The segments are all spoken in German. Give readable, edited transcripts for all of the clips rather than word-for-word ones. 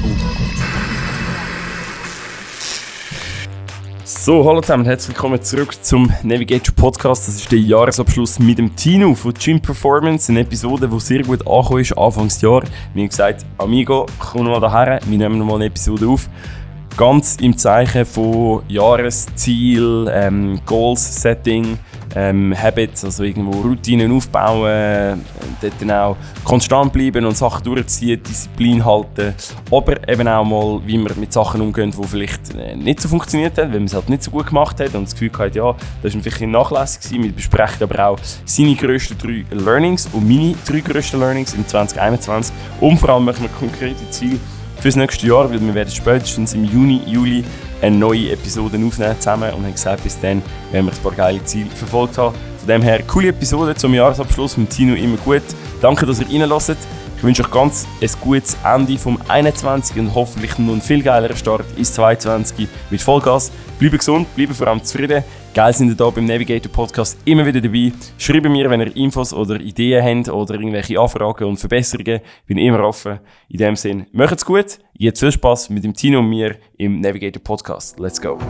So, hallo zusammen und herzlich willkommen zurück zum Navigator Podcast. Das ist der Jahresabschluss mit dem Tino von Gym Performance. Eine Episode, die sehr gut angekommen ist, Anfangsjahr. Wie gesagt, Amigo, komm mal daher, wir nehmen nochmal eine Episode auf. Ganz im Zeichen von Jahresziel, Goals, Setting, Habits, also irgendwo Routinen aufbauen, dort dann auch konstant bleiben und Sachen durchziehen, Disziplin halten, aber eben auch mal, wie man mit Sachen umgeht, die vielleicht nicht so funktioniert haben, weil man es halt nicht so gut gemacht hat und das Gefühl hatte, ja, das war vielleicht nachlässig gewesen. Wir besprechen aber auch seine grössten 3 Learnings und meine 3 grössten Learnings im 2021 und vor allem machen wir konkrete Ziele fürs nächste Jahr, weil wir werden spätestens im Juni, Juli eine neue Episode aufnehmen zusammen und haben gesagt, bis dann werden wir ein paar geile Ziele verfolgt haben. Von dem her, coole Episode zum Jahresabschluss mit Tino, immer gut. Danke, dass ihr reinhört. Ich wünsche euch ganz ein gutes Ende vom 21 und hoffentlich noch einen viel geileren Start ins 22 mit Vollgas. Bleibt gesund, bleibt vor allem zufrieden. Geil sind ihr hier beim Navigator Podcast immer wieder dabei. Schreibt mir, wenn ihr Infos oder Ideen habt oder irgendwelche Anfragen und Verbesserungen. Bin immer offen. In dem Sinne, macht's gut. Jetzt viel Spaß mit dem Tino und mir im Navigator Podcast. Let's go.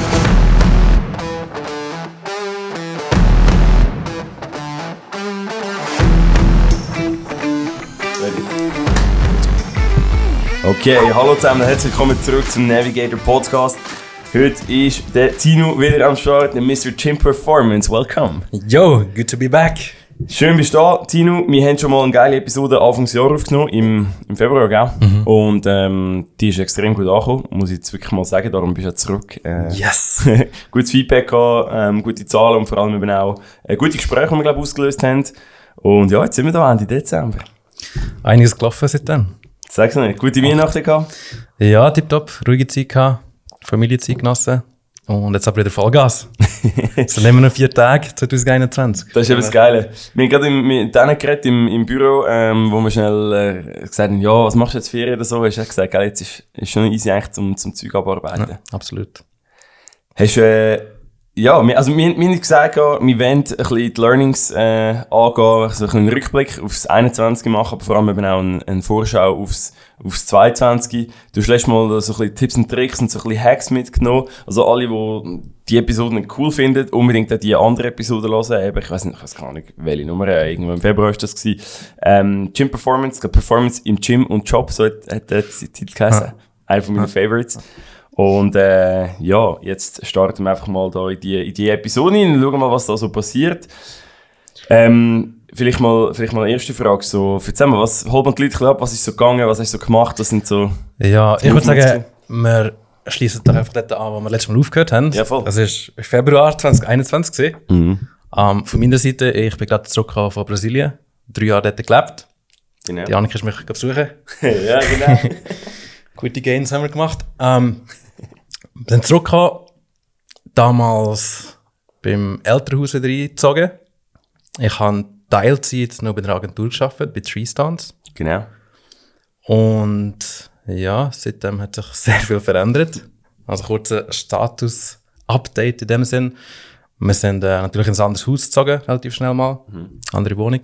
Okay, hallo zusammen, herzlich willkommen zurück zum Navigator Podcast. Heute ist der Tino wieder am Start, der Mr. Gym Performance. Welcome. Yo, good to be back. Schön bist du da, Tino. Wir haben schon mal eine geile Episode Anfangsjahr aufgenommen, im Februar, gell? Mhm. Und die ist extrem gut angekommen, muss ich jetzt wirklich mal sagen, darum bist du ja zurück. Yes! Gutes Feedback gehabt, gute Zahlen und vor allem eben auch gute Gespräche, die wir, glaube ich, ausgelöst haben. Und ja, jetzt sind wir da Ende Dezember. Einiges gelaufen seitdem. Sag's noch nicht. Gute Weihnachten gehabt? Ja, tipptopp. Ruhige Zeit gehabt. Familienzeit genossen. Und jetzt aber wieder Vollgas. So nehmen wir noch 4 Tage 2021. Das ist eben das Geile. Wir haben gerade mit denen geredet im Büro, wo wir schnell gesagt haben, ja, was machst du jetzt Ferien oder so? Hast du gesagt, gell, jetzt ist schon easy eigentlich zum Zeug abarbeiten. Ja, absolut. Hast ja, wir haben gesagt, wir wollen ein bisschen die Learnings angehen, so einen Rückblick aufs 21 machen, aber vor allem eben auch eine Vorschau aufs 22. Du hast letztes Mal so ein bisschen Tipps und Tricks und so ein bisschen Hacks mitgenommen. Also alle, die die Episode nicht cool finden, unbedingt auch die andere Episode hören. Ich weiß gar nicht, welche Nummer, irgendwo im Februar war das gewesen. Gym Performance, Performance im Gym und Job, so hat der Titel geheißen. Einer von meinen Favorites. Und ja, jetzt starten wir einfach mal da in die Episode hin und schauen mal, was da so passiert. Vielleicht mal eine erste Frage. So, erzähl mal, was holt man die Leute ab? Was ist so gegangen? Was hast du so gemacht? Das sind so... Ja, ich würde sagen, wir schließen doch einfach dort an, wo wir letztes Mal aufgehört haben. Ja, voll. Das war Februar 2021. Mhm. Von meiner Seite, ich bin gerade zurück von Brasilien. 3 Jahre dort gelebt. Genau. Die Annika ist mich besuchen. Ja, genau. Gute Gains haben wir gemacht. Wir sind zurückgekommen, damals beim Elternhaus wieder eingezogen. Ich habe Teilzeit noch bei der Agentur gearbeitet, bei Treestance. Genau. Und ja, seitdem hat sich sehr viel verändert. Also kurzer Status-Update in dem Sinn. Wir sind natürlich in ein anderes Haus gezogen, relativ schnell mal. Andere Wohnung.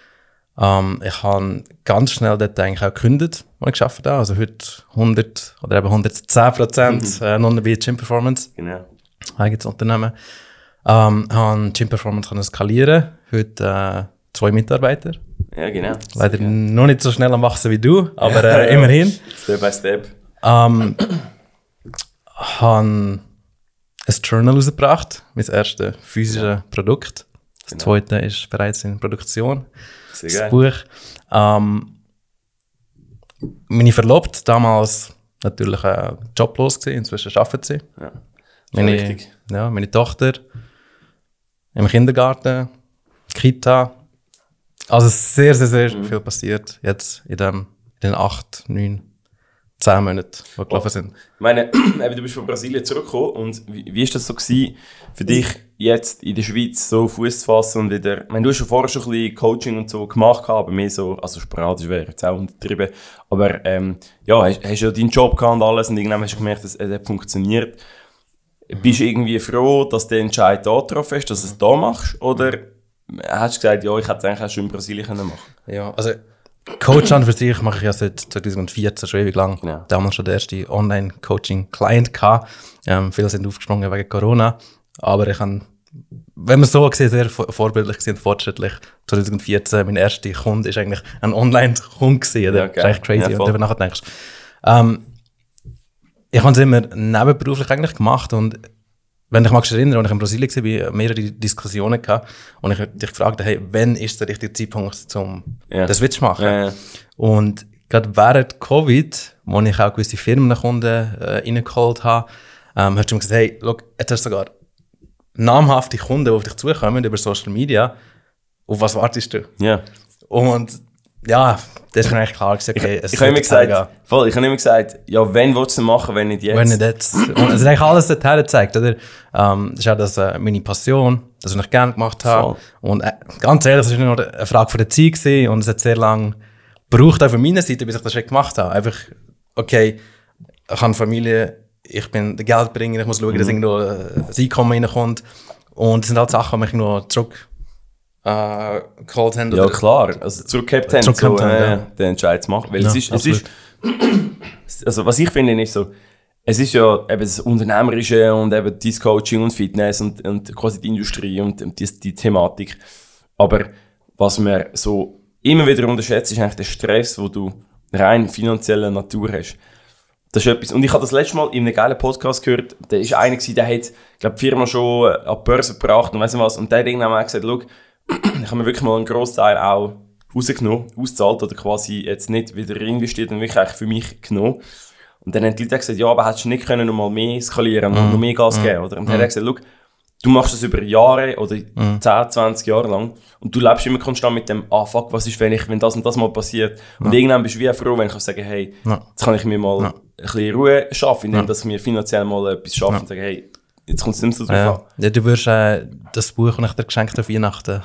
Ich habe ganz schnell dort eigentlich auch gekündigt, wo ich gearbeitet habe. Also heute 100 oder eben 110% noch bei Gym Performance. Genau. Eigenes Unternehmen. Habe Gym Performance können skalieren. Heute 2 Mitarbeiter. Ja, genau. Leider noch nicht so schnell am Wachsen wie du, aber immerhin. Step by step. Habe ein Journal rausgebracht, mein erstes physisches Produkt. Das zweite ist bereits in Produktion. Sehr das geil. Buch. Meine Verlobte, damals natürlich joblos gewesen, inzwischen arbeitet sie. Ja. Meine Tochter im Kindergarten, Kita. Also sehr, sehr, sehr viel passiert jetzt in den 8, 9, 10 Monaten, die gelaufen sind. Ich meine, du bist von Brasilien zurückgekommen und wie ist das so gewesen für dich, jetzt in der Schweiz so Fuß zu fassen und wieder... Ich meine, du hast schon vorher schon ein bisschen Coaching und so gemacht, aber mehr so, also sporadisch wäre jetzt auch untertrieben, aber ja, hast ja deinen Job gehabt und alles und irgendwann hast du gemerkt, dass es hat funktioniert. Bist du irgendwie froh, dass der Entscheid da getroffen ist, dass du es da machst, oder hast du gesagt, ja, ich hätte es eigentlich auch schon in Brasilien machen können? Ja, also Coach an für sich mache ich ja seit 2014 schon ewig lang. Genau. Damals schon der erste Online-Coaching-Client gehabt. Viele sind aufgesprungen wegen Corona. Aber ich habe, wenn man so sieht, sehr vorbildlich und fortschrittlich. 2014, mein erster Kunde ist eigentlich ein Online-Kunde gewesen. Ja, Das ist eigentlich crazy, ja, wenn du darüber nachdenkst. Ich habe es immer nebenberuflich eigentlich gemacht und wenn ich mich erinnere, als ich in Brasilien war, mehrere Diskussionen gehabt und ich dich gefragt, hey, wann ist der richtige Zeitpunkt, um den Switch zu machen? Ja. Und gerade während Covid, wo ich auch gewisse Firmenkunden reingeholt habe, hast du mir gesagt, hey, schau, jetzt hast du sogar namhafte Kunden, die auf dich zukommen über Social Media. Auf was wartest du? Ja. Und ja, das ist mir eigentlich klar gesagt, okay, ich habe immer gesagt, ja, wenn willst du es machen, wenn nicht jetzt? Wenn nicht jetzt. Und es ist eigentlich alles dorthin gezeigt, oder? Das ist auch das, meine Passion, das ich gerne gemacht habe. Voll. Und ganz ehrlich, es war nur eine Frage von der Zeit gewesen, und es hat sehr lange gebraucht, auch von meiner Seite, bis ich das schon gemacht habe. Einfach, okay, ich habe Familie, ich bin der Geldbringer, ich muss schauen, dass irgendwo das Einkommen reinkommt. Und das sind halt Sachen, die mich nur zurück geholt haben. Ja, klar. Also zurückgehabt haben, den Entscheid zu machen. Weil ja, es ist, also was ich finde, ist so, es ist ja eben das Unternehmerische und eben das Coaching und Fitness und quasi die Industrie und die Thematik. Aber was man so immer wieder unterschätzt, ist eigentlich der Stress, den du rein finanzieller Natur hast. Das ist etwas. Und ich habe das letzte Mal in einem geilen Podcast gehört, da ist einer gewesen, der hat, glaube die Firma schon an die Börse gebracht und weiss nicht was. Und der hat irgendwann mal gesagt, schau, ich habe mir wirklich mal einen Großteil auch rausgenommen, ausgezahlt oder quasi jetzt nicht wieder reinvestiert und wirklich eigentlich für mich genommen. Und dann haben die Leute gesagt, ja, aber hättest du nicht können noch mal mehr skalieren und noch mehr Gas geben, oder? Und dann hat er gesagt, schau, du machst das über Jahre oder 10, 20 Jahre lang und du lebst immer konstant mit dem, fuck, was ist, wenn das und das mal passiert? Und irgendwann bist du wie froh, wenn ich sagen kann, hey, jetzt kann ich mir mal ein bisschen Ruhe schaffen, indem dass ich mir finanziell mal etwas schaffe und sagen, hey, jetzt kommt es nicht mehr so drauf an. Ja, du wirst das Buch, das ich dir geschenkt habe, Weihnachten,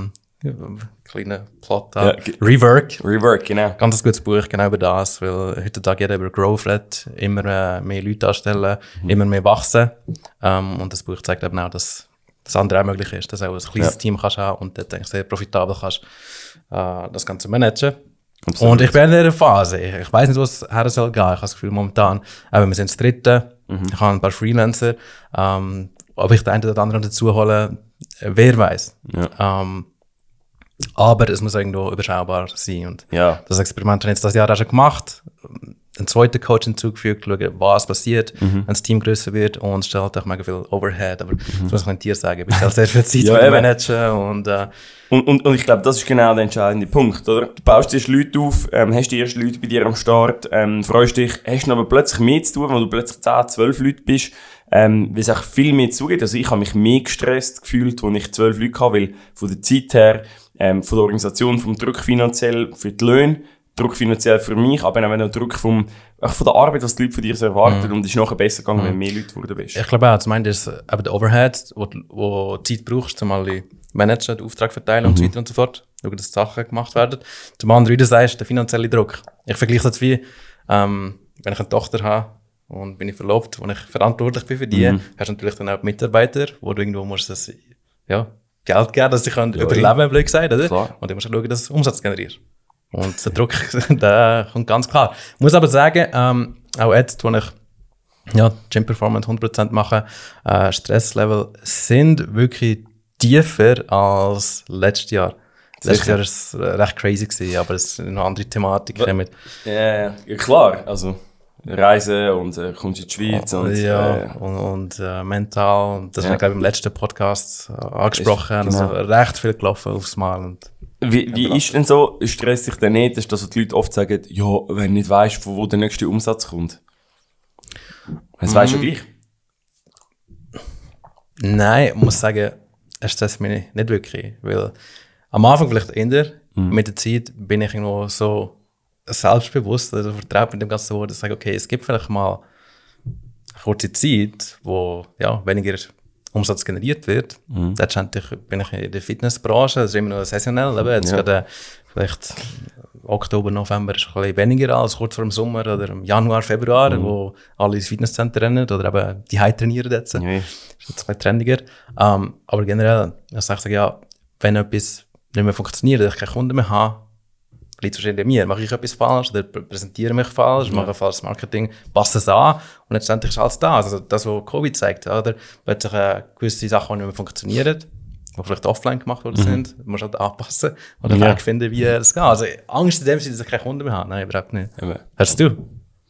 kleiner Plot da. Ja, Rework, genau. Ganz gutes Buch, genau über das, weil heutzutage jeder über Growth redet, immer mehr Leute anstellen, immer mehr wachsen. Und das Buch zeigt eben auch, dass das andere auch möglich ist, dass du auch ein kleines Team kannst haben und dort sehr profitabel kannst das Ganze managen. Absolut. Und ich bin in dieser Phase. Ich weiss nicht, was her soll gehen. Ich habe das Gefühl, momentan, wir sind das Dritte. Ich habe ein paar Freelancer. Ob ich den einen oder anderen dazu hole, wer weiß. Ja. Aber es muss irgendwo überschaubar sein. Und das Experiment habe ich jetzt das Jahr auch schon gemacht. Einen zweiten Coach hinzugefügt, schauen, was passiert, wenn das Team grösser wird. Und es stellt auch mega viel Overhead. Aber das muss ich nicht dir sagen. Ich habe sehr viel Zeit für den Manager. Und ich glaube, das ist genau der entscheidende Punkt, oder? Du baust dir Leute auf, hast die ersten Leute bei dir am Start, freust dich, hast aber plötzlich mehr zu tun, weil du plötzlich 10, 12 Leute bist, weil es auch viel mehr zugeht. Also ich habe mich mehr gestresst gefühlt, als ich 12 Leute hatte, weil von der Zeit her, von der Organisation, vom Druck finanziell für die Löhne, Druck finanziell für mich, aber auch der Druck von der Arbeit, was die Leute von dir so erwarten. Und es ist nachher besser gegangen, wenn mehr Leute geworden bist. Ich glaube auch, zum einen ist eben der Overhead, wo Zeit brauchst, um alle Manager, den Auftrag verteilen und so weiter und so fort. Schauen, dass Sachen gemacht werden. Zum anderen, wie du sagst, der finanzielle Druck. Ich vergleiche das wie, wenn ich eine Tochter habe und bin ich verlobt, wo ich verantwortlich bin für die, hast du natürlich dann auch Mitarbeiter, wo du irgendwo musst das, Geld geben, dass sie überleben, blöd gesagt, oder? Klar. Und dann musst du schauen, dass es Umsatz generiert. Und der Druck, der kommt ganz klar. Ich muss aber sagen, auch jetzt, wo ich Gym Performance 100% mache, Stresslevel sind wirklich tiefer als letztes Jahr. Letztes Jahr war es recht crazy gewesen, aber es ist eine andere Thematik. Ja, klar. Also Reisen und kommst in die Schweiz und mental. Das haben wir, glaube ich, im letzten Podcast angesprochen. Genau. Also recht viel gelaufen aufs Mal. Und wie ist denn so? Stresst sich denn nicht? Das ist das, was die Leute oft sagen, ja, wenn du nicht weißt, von wo der nächste Umsatz kommt. Das weißt du gleich. Nein, ich muss sagen, es stresst mich nicht wirklich. Weil am Anfang vielleicht eher, mit der Zeit bin ich irgendwo so selbstbewusst, also vertraut mit dem ganzen Wort, dass ich sage, okay, es gibt vielleicht mal eine kurze Zeit, wo weniger Umsatz generiert wird. Letztendlich bin ich in der Fitnessbranche, das ist immer noch saisonell. Jetzt gerade vielleicht Oktober, November ist ein bisschen weniger als kurz vor dem Sommer oder im Januar, Februar, wo alle ins Fitnesscenter rennen oder eben die High trainieren jetzt. Das ist jetzt ein bisschen trendiger. Aber generell, ich sage, wenn etwas nicht mehr funktioniert, dass ich keine Kunden mehr habe, liegt wahrscheinlich an mir. Mache ich etwas falsch oder präsentiere mich falsch, mache falsches Marketing, passe es an und letztendlich ist alles da. Also das, was Covid zeigt, oder? Plötzlich gewisse Sachen, die nicht mehr funktionieren, die vielleicht offline gemacht worden sind, musst du halt anpassen oder einen Weg finden, wie es geht. Also Angst in dem Sinne, dass ich keine Kunden mehr habe. Nein, überhaupt nicht. Hast du?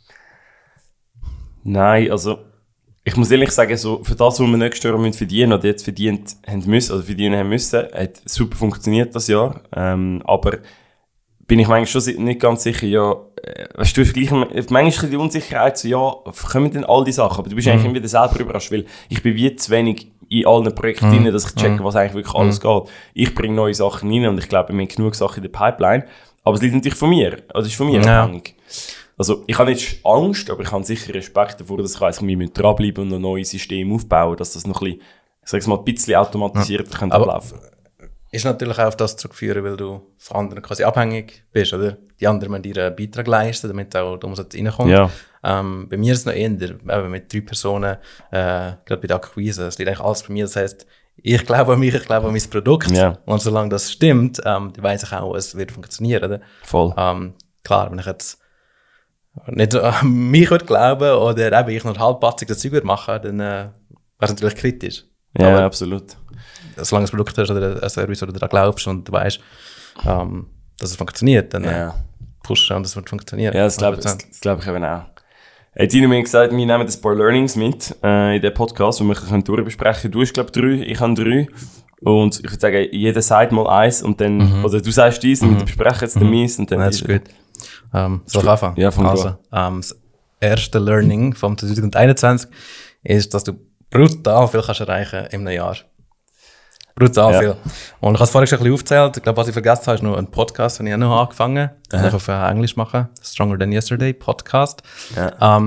Nein, also ich muss ehrlich sagen, so, für das, was wir nächstes Jahr verdienen oder jetzt verdient haben müssen, oder verdienen haben müssen, hat super funktioniert das Jahr. Aber bin ich manchmal schon nicht ganz sicher, ja, weißt du, manchmal ist die Unsicherheit so, ja, kommen denn all die Sachen? Aber du bist eigentlich immer wieder selber überrascht, weil ich bin wie zu wenig in allen Projekten drin, dass ich checke, was eigentlich wirklich alles geht. Ich bringe neue Sachen rein und ich glaube, wir haben genug Sachen in der Pipeline. Aber es liegt natürlich von mir. Also es ist von mir abhängig. Also ich habe nicht Angst, aber ich habe sicher Respekt davor, dass ich weiss, wir müssen dranbleiben und ein neues System aufbauen, dass das noch ein bisschen automatisiert ablaufen kann. Ist natürlich auch auf das zurückführen, weil du von anderen quasi abhängig bist, oder? Die anderen müssen dir einen Beitrag leisten, damit auch der Umsatz reinkommt. Ja. Bei mir ist es noch eher, mit 3 Personen, gerade bei der Akquise, es liegt eigentlich alles bei mir. Das heisst, ich glaube an mich, ich glaube an mein Produkt. Ja. Und solange das stimmt, weiss ich auch, es wird funktionieren, oder? Voll. Klar, wenn ich jetzt nicht an mich glauben oder eben ich noch halbpatzig das Zeug machen, dann wäre es natürlich kritisch. Ja, aber absolut. Solange du ein Produkt hast oder ein Service oder daran glaubst und du weißt, dass es funktioniert, dann pusht du an, dass es funktioniert. Ja, das glaube ich eben auch. Hey, Tino, mir gesagt, wir nehmen ein paar Learnings mit in den Podcast, wo wir durchbesprechen können. Du hast, glaube ich, 3, ich habe 3. Und ich würde sagen, jeder sagt mal 1 und dann, oder du sagst dies und wir besprechen jetzt den Mies und dann... Das ist gut. Soll ich anfangen? Ja, das erste Learning vom 2021 ist, dass du brutal viel kannst erreichen in einem Jahr. Brutal viel. Und ich habe es vorhin schon ein bisschen aufgezählt. Ich glaube, was ich vergessen habe, ist noch ein Podcast, den ich auch noch angefangen habe. Den ich auf Englisch machen. Stronger Than Yesterday Podcast. Ja.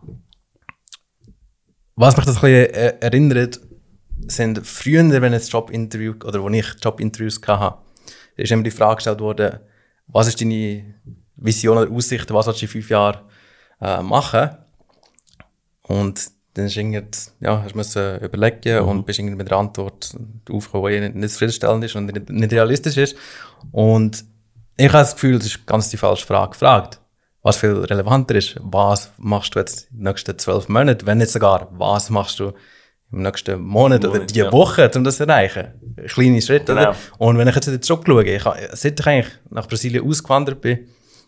Was mich das ein bisschen erinnert, sind früher, wenn ich Jobinterview oder wo ich Jobinterviews hatte, ist immer die Frage gestellt worden, was ist deine Vision oder Aussicht, was willst du in 5 Jahren machen? Und dann hast du musst überlegen und bist irgendwie mit der Antwort aufgekommen, die nicht zufriedenstellend ist und nicht realistisch ist. Und ich habe das Gefühl, das ist ganz die falsche Frage gefragt. Was viel relevanter ist, was machst du jetzt in den nächsten 12 Monaten, wenn nicht sogar, was machst du im nächsten Monat oder die Woche, um das zu erreichen. Kleine Schritte, genau. Oder? Und wenn ich jetzt wieder zurückschaue, seit ich eigentlich nach Brasilien ausgewandert bin,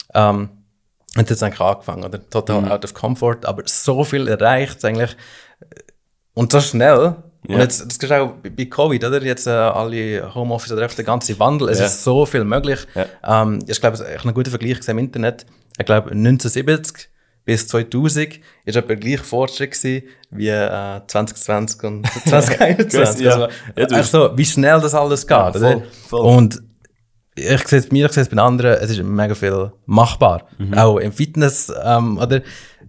hat jetzt eigentlich angefangen, oder? Total out of comfort, aber so viel erreicht eigentlich und so schnell. Ja. Und jetzt, das ist auch bei Covid, oder? Jetzt alle Homeoffice oder der ganze Wandel, es ist so viel möglich. Ja. Ich glaube, ich habe einen guten Vergleich gesehen im Internet. Ich glaube, 1970 bis 2000 ist etwa gleich Fortschritt gewesen wie 2020 und 2021. Also, wie schnell das alles geht, oder? Voll. Und ich sehe es bei mir, ich sehe es bei anderen, es ist mega viel machbar. Auch im Fitness, oder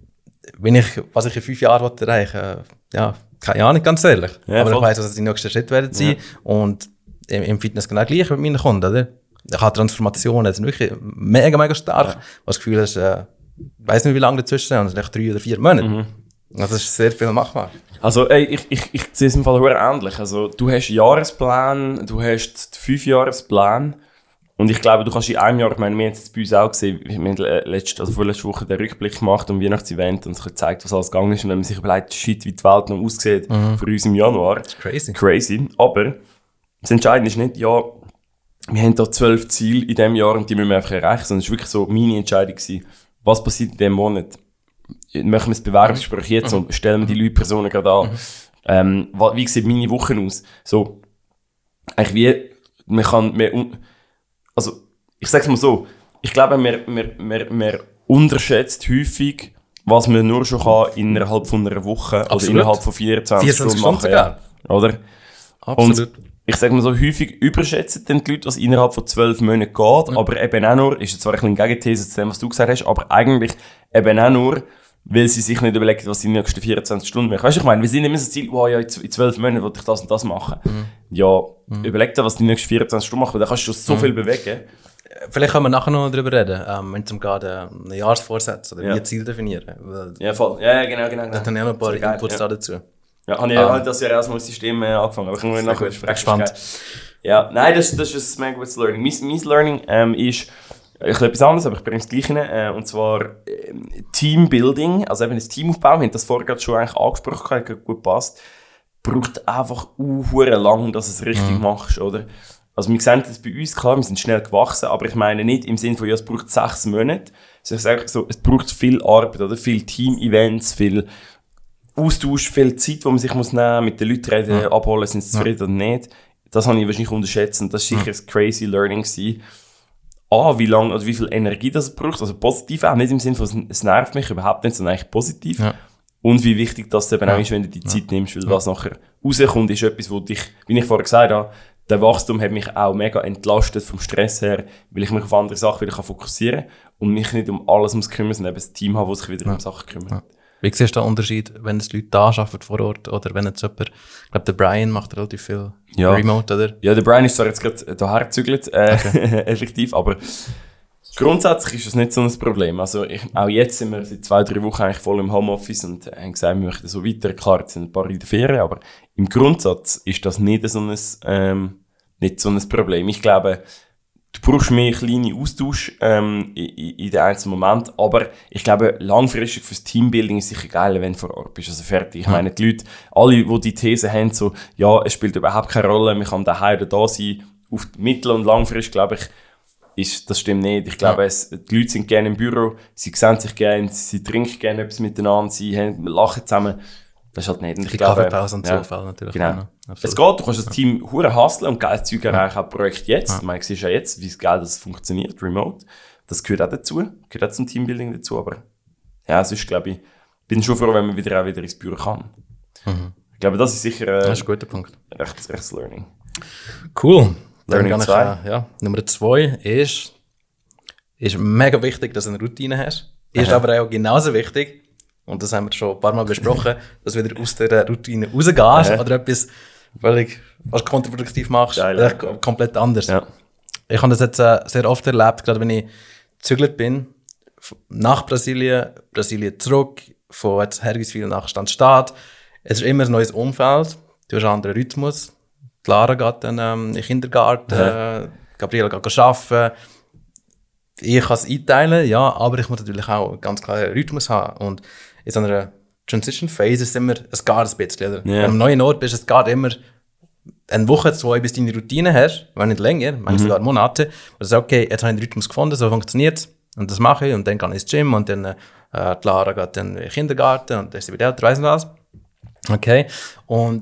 was ich in 5 Jahren erreichen will, keine Ahnung, ganz ehrlich. Ja, aber ich weiss, was die nächsten Schritte werden sein. Und im Fitness genau gleich mit meinen Kunden, oder? Ich habe Transformationen, sind wirklich mega, mega stark. Ja. Was das Gefühl ist, ich weiss nicht, wie lange dazwischen sind, vielleicht 3 oder 4 Monate. Also es ist sehr viel machbar. Also ich sehe es im Fall sehr ähnlich. Also du hast einen Jahresplan, du hast 5-Jahresplan. Und ich glaube, du kannst in einem Jahr, ich meine, wir haben es bei uns auch gesehen, wir haben vorletzte Woche den Rückblick gemacht am Weihnachtsevent und sich gezeigt, was alles gegangen ist. Und wenn man sich überlegt, shit, wie die Welt noch aussieht für uns im Januar. Das ist crazy. Aber das Entscheidende ist nicht, ja, wir haben da 12 Ziele in diesem Jahr und die müssen wir einfach erreichen, sondern es war wirklich so meine Entscheidung gewesen, was passiert in diesem Monat. Machen wir das Bewerbungsgespräch jetzt und stellen wir die Leute, Personen gerade an. Wie sieht meine Woche aus? So, eigentlich also, ich sag's mal so, ich glaube, man unterschätzt häufig, was man nur schon kann innerhalb von einer Woche oder innerhalb von 24 Stunden machen kann. Oder? Absolut. Und ich sage mal so, häufig überschätzen dann die Leute, was innerhalb von 12 Monaten geht, aber eben auch nur, ist jetzt zwar ein bisschen Gegenthese zu dem, was du gesagt hast, aber eigentlich eben auch nur, weil sie sich nicht überlegen, was sie in den nächsten 24 Stunden machen. Weißt du, ich meine, wir sind immer so Ziel, wow, ja, in 12 Monaten will ich das und das machen. Ja, überleg dir, was die nächsten 24 Stunden machen, da kannst du schon so viel bewegen. Vielleicht können wir nachher noch darüber reden, wenn es um gerade einen Jahresvorsatz oder wie ein Ziel definieren. Ja, voll. Ja, genau. Dann habe ich auch noch ein paar Inputs dazu. Ja, habe ich halt das Jahr erstmal das System angefangen, aber ich muss nachher sprechen. Gespannt. Ja, nein, das ist ein mega gutes Learning. Mein Learning ist, etwas anderes, aber ich bringe es gleich rein. Und zwar Teambuilding, also eben das Team aufbauen. Wir haben das vorher gerade schon eigentlich angesprochen, hat gut passt. Braucht einfach lang, dass du es richtig machst, oder? Also wir sehen das bei uns, klar, wir sind schnell gewachsen, aber ich meine nicht im Sinne von, ja, es braucht 6 Monate. Ich sage so, es braucht viel Arbeit, oder? Viel Team-Events, viel Austausch, viel Zeit, die man sich muss nehmen, mit den Leuten reden, abholen, sind sie zufrieden oder nicht. Das habe ich wahrscheinlich unterschätzt und das war sicher ein crazy Learning gewesen. Wie lange oder wie viel Energie das braucht, also positiv auch, nicht im Sinne von, es nervt mich überhaupt nicht, sondern eigentlich positiv. Ja. Und wie wichtig das eben auch ist, wenn du die Zeit nimmst, weil was nachher rauskommt, ist etwas, wo dich, wie ich vorher gesagt habe, der Wachstum hat mich auch mega entlastet vom Stress her, weil ich mich auf andere Sachen wieder fokussieren kann und mich nicht um alles muss kümmern, sondern eben ein Team habe, das sich wieder um Sachen kümmert. Ja. Wie siehst du den Unterschied, wenn es Leute da arbeiten vor Ort oder wenn jetzt jemand, ich glaube, der Brian macht relativ viel Remote, oder? Ja, der Brian ist zwar jetzt gerade hierher gezügelt, effektiv, aber grundsätzlich ist das nicht so ein Problem. Also auch jetzt sind wir seit 2-3 Wochen eigentlich voll im Homeoffice und haben gesagt, wir möchten so weiter. Klar, jetzt sind ein paar in der Ferien, aber im Grundsatz ist das nicht so ein Problem. Ich glaube, du brauchst mehr kleine Austausch in den einzelnen Momenten, aber ich glaube, langfristig fürs Teambuilding ist sicher geil, wenn du vor Ort bist. Also fertig. Ich meine, die Leute, alle, die die These haben, so, ja, es spielt überhaupt keine Rolle, man kann daheim oder da sein, auf mittel- und langfristig, glaube ich, das stimmt nicht. Ich glaube, die Leute sind gerne im Büro, sie sehen sich gerne, sie trinken gerne etwas miteinander, sie lachen zusammen. Das ist halt nicht. Ich glaube, Kaffeepause und Zufall natürlich. Genau. Es geht, du kannst das Team hure hustlen und geiles Zeug erreichen, auch Projekt jetzt. Man sieht ja jetzt, wie geil das funktioniert, remote. Das gehört auch dazu, gehört auch zum Teambuilding dazu, aber ja, sonst glaube ich, bin schon froh, wenn man wieder ins Büro kann. Ich glaube, das ist sicher das ist ein guter Punkt. Rechtes Learning. Cool. Learning 2. Nummer 2 ist mega wichtig, dass du eine Routine hast. Ist aber auch genauso wichtig, und das haben wir schon ein paar Mal besprochen, dass du wieder aus der Routine rausgehst oder etwas völlig was kontraproduktiv machst, komplett anders. Ja. Ich habe das jetzt sehr oft erlebt, gerade wenn ich gezügelt bin, nach Brasilien zurück, von jetzt Hergiswil nach Stanstadt. Es ist immer ein neues Umfeld, du hast einen anderen Rhythmus. Lara geht dann in den Kindergarten, Gabriela geht arbeiten. Ich kann es einteilen, ja, aber ich muss natürlich auch ganz klar einen Rhythmus haben. Und in so einer Transition Phase ist es immer, es geht ein bisschen. Oder? Wenn du am neuen Ort bist, es geht immer eine Woche, 2, bis du deine Routine hast, wenn nicht länger, manchmal sogar Monate. Und du sagst, okay, jetzt habe ich den Rhythmus gefunden, so funktioniert es. Und das mache ich. Und dann gehe ich ins Gym und dann Lara geht dann in den Kindergarten und dann ist sie wieder älter, weiss nicht was. Okay. Und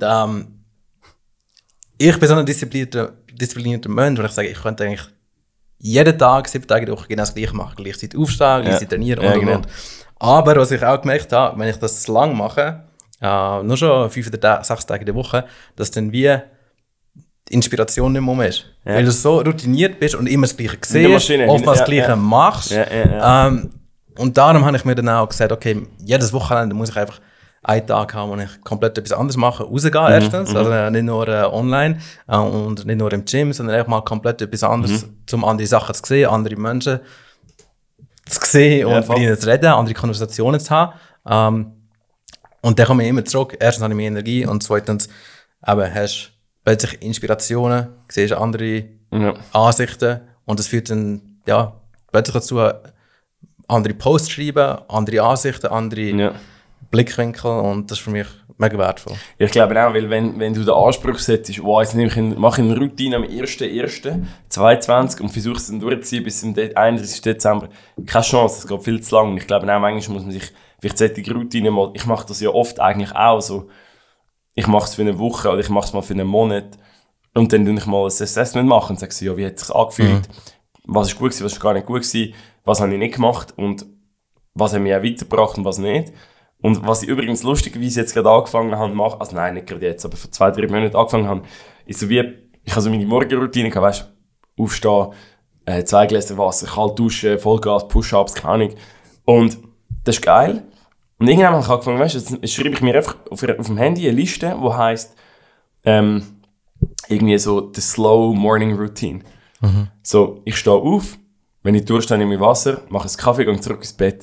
ich bin so ein disziplinierter Mensch, wo ich sage, ich könnte eigentlich jeden Tag, 7 Tage die Woche genau das Gleiche machen. Gleichzeitig aufstehen, gleichzeitig trainieren und. Aber was ich auch gemerkt habe, wenn ich das lang mache, nur schon 5 oder 6 Tage in der Woche, dass dann wie die Inspiration nicht mehr ist. Ja. Weil du so routiniert bist und immer das Gleiche siehst, oftmals das Gleiche machst. Und darum habe ich mir dann auch gesagt, okay, jedes Wochenende muss ich einfach einen Tag haben, wo ich komplett etwas anderes mache, rausgehen erstens, also nicht nur online und nicht nur im Gym, sondern einfach mal komplett etwas anderes, um andere Sachen zu sehen, andere Menschen zu sehen und mit ihnen zu reden, andere Konversationen zu haben. Und dann komme ich immer zurück. Erstens habe ich mehr Energie und zweitens hast du plötzlich Inspirationen, siehst andere Ansichten und das führt dann plötzlich dazu, andere Posts schreiben, andere Ansichten, andere Blickwinkel und das ist für mich mega wertvoll. Ich glaube auch, weil wenn du den Anspruch setzt, wow, jetzt mache ich eine Routine am 1.1.22 und versuche es dann durchzuziehen bis zum 31. Dezember, keine Chance, es geht viel zu lang. Ich glaube auch, manchmal muss man sich vielleicht solche Routine mal, ich mache das ja oft eigentlich auch so, ich mache es für eine Woche oder ich mache es mal für einen Monat und dann tue ich mal ein Assessment machen und sage so, ja, wie hat es sich angefühlt, was ist gut gewesen, was ist gar nicht gut gewesen, was habe ich nicht gemacht und was hat mich auch weitergebracht und was nicht. Und was ich übrigens lustigerweise jetzt gerade angefangen habe zu machen, also nein, nicht gerade jetzt, aber vor 2-3 Monaten angefangen habe, ist so wie, ich habe so meine Morgenroutine gehabt, weißt du, aufstehen, 2 Gläser Wasser, kalt duschen, Vollgas, Push-Ups, keine Ahnung. Und das ist geil. Und irgendwann habe ich angefangen, weißt du, jetzt schreibe ich mir einfach auf dem Handy eine Liste, die heisst, irgendwie so, the slow morning routine. So, ich stehe auf, wenn ich durchstehe, nehme ich Wasser, mache einen Kaffee, gehe zurück ins Bett.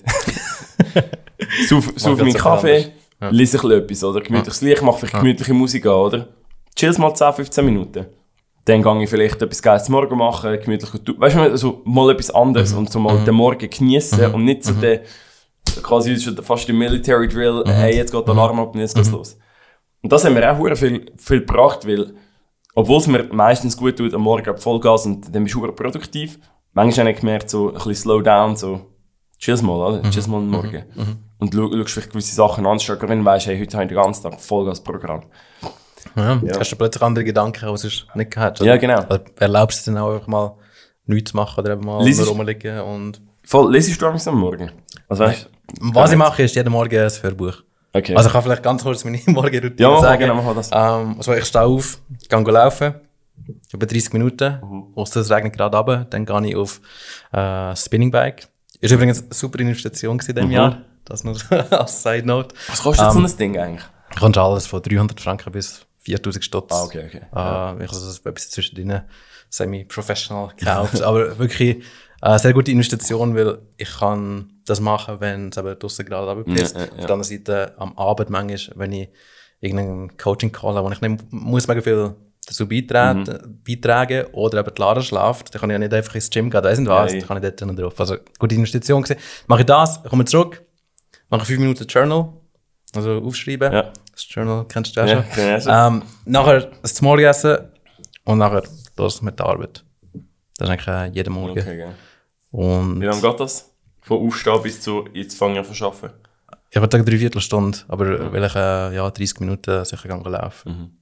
Sauf meinen Kaffee, lese ich etwas, oder? Gemütliches Licht, mache vielleicht gemütliche Musik an, oder? Chill's mal 10-15 Minuten. Dann gehe ich vielleicht etwas Geiles zum Morgen machen, gemütlich gut. Weißt du, also mal etwas anderes und so mal den Morgen genießen und nicht so der, quasi schon fast der Military Drill, hey, jetzt geht der Alarm ab und jetzt geht's los. Und das haben wir auch sehr viel gebracht, weil, obwohl es mir meistens gut tut, am Morgen ab Vollgas und dann bist du sehr produktiv, manchmal habe ich gemerkt, so ein bisschen slow down, so, chill's mal, oder? Chill's mal am Morgen. Und schaust vielleicht gewisse Sachen an, statt wenn du weißt, hey, heute habe ich den ganzen Tag Vollgas-Programm. Ja. Hast du plötzlich andere Gedanken, die du nicht gehabt hast? Ja, genau. Oder erlaubst du dir dann auch einfach mal nichts zu machen oder eben mal nur rumliegen und... Voll, lesest du am Morgen? Also, weißt, was ich mache, ist jeden Morgen ein Hörbuch. Okay. Also ich kann vielleicht ganz kurz meine Morgenroutine sagen. Ja, mach das. Also ich stehe auf, gehe laufen, über 30 Minuten, ausser es regnet gerade runter, dann gehe ich auf Spinning Bike. Ist übrigens eine super Investition in diesem Jahr, das nur als Side Note. Was kostet so ein Ding eigentlich? Du kannst alles von 300 Franken bis 4000 Stutz. Okay. Ich habe also etwas zwischendrin semi-professional gekauft, aber wirklich eine sehr gute Investition, weil ich kann das machen, wenn es eben draussen gerade runterpisst. Auf der anderen Seite am Abend manchmal, wenn ich irgendeinen Coaching-Call habe, wo ich nicht muss mega viel dazu beitragen oder eben die Lara schläft, dann kann ich ja nicht einfach ins Gym gehen, da ist was, dann kann ich dort dann drauf. Also gute Investition gewesen. Mache ich das, komme zurück, mache 5 Minuten Journal, also aufschreiben. Ja. Das Journal kennst du ja schon. Nachher das Morgenessen und nachher los mit der Arbeit. Das ist eigentlich jeden Morgen. Okay. Und wie lange geht das? Von Aufstehen bis zu jetzt fangen an zu arbeiten? Ich würde sagen 3/4 Stunde, aber weil ich 30 Minuten sicher laufen.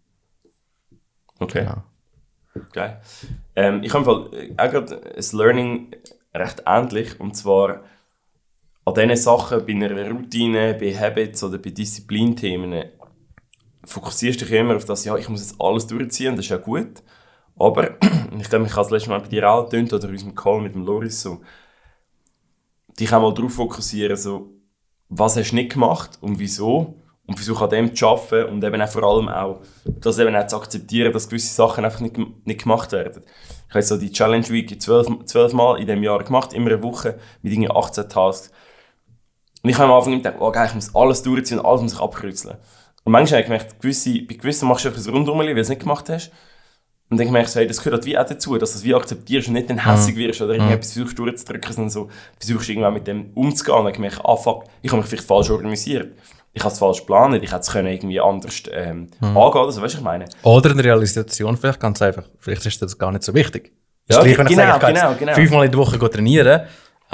Okay. Ja. Geil. Ich habe auch gerade ein Learning recht ähnlich, und zwar an diesen Sachen, bei einer Routine, bei Habits oder bei Disziplinthemen, fokussierst du dich immer auf das, ja, ich muss jetzt alles durchziehen, das ist ja gut. Aber, ich glaube, ich habe das letzte Mal bei dir auch getönt, oder in unserem Call mit dem Loris, so, dich auch mal darauf fokussieren, so, was hast du nicht gemacht und wieso, und versuche an dem zu arbeiten und eben auch vor allem auch, das eben auch zu akzeptieren, dass gewisse Sachen einfach nicht gemacht werden. Ich habe jetzt so die Challenge Week 12 Mal in diesem Jahr gemacht, immer eine Woche mit irgendwie 18 Tasks. Und ich habe am Anfang gedacht, oh geil, ich muss alles durchziehen und alles muss ich abkürzeln. Und manchmal habe ich gemerkt, bei gewissen machst du einfach ein Rundum, weil du es nicht gemacht hast. Und dann merkst du, hey, das gehört halt wie auch dazu, dass du es wie akzeptierst und nicht dann hässig wirst oder irgendetwas versuchst durchzudrücken, sondern so versuchst irgendwann mit dem umzugehen. Und dann habe ich gemerkt, fuck, ich habe mich vielleicht falsch organisiert. Ich habe es falsch geplant, ich hätte es irgendwie anders angehen, also weißt du, ich meine. Oder eine Realisation, vielleicht ganz einfach, vielleicht ist das gar nicht so wichtig. Ja, gleich, wenn ich sage, ich genau. 5-mal in der Woche trainieren,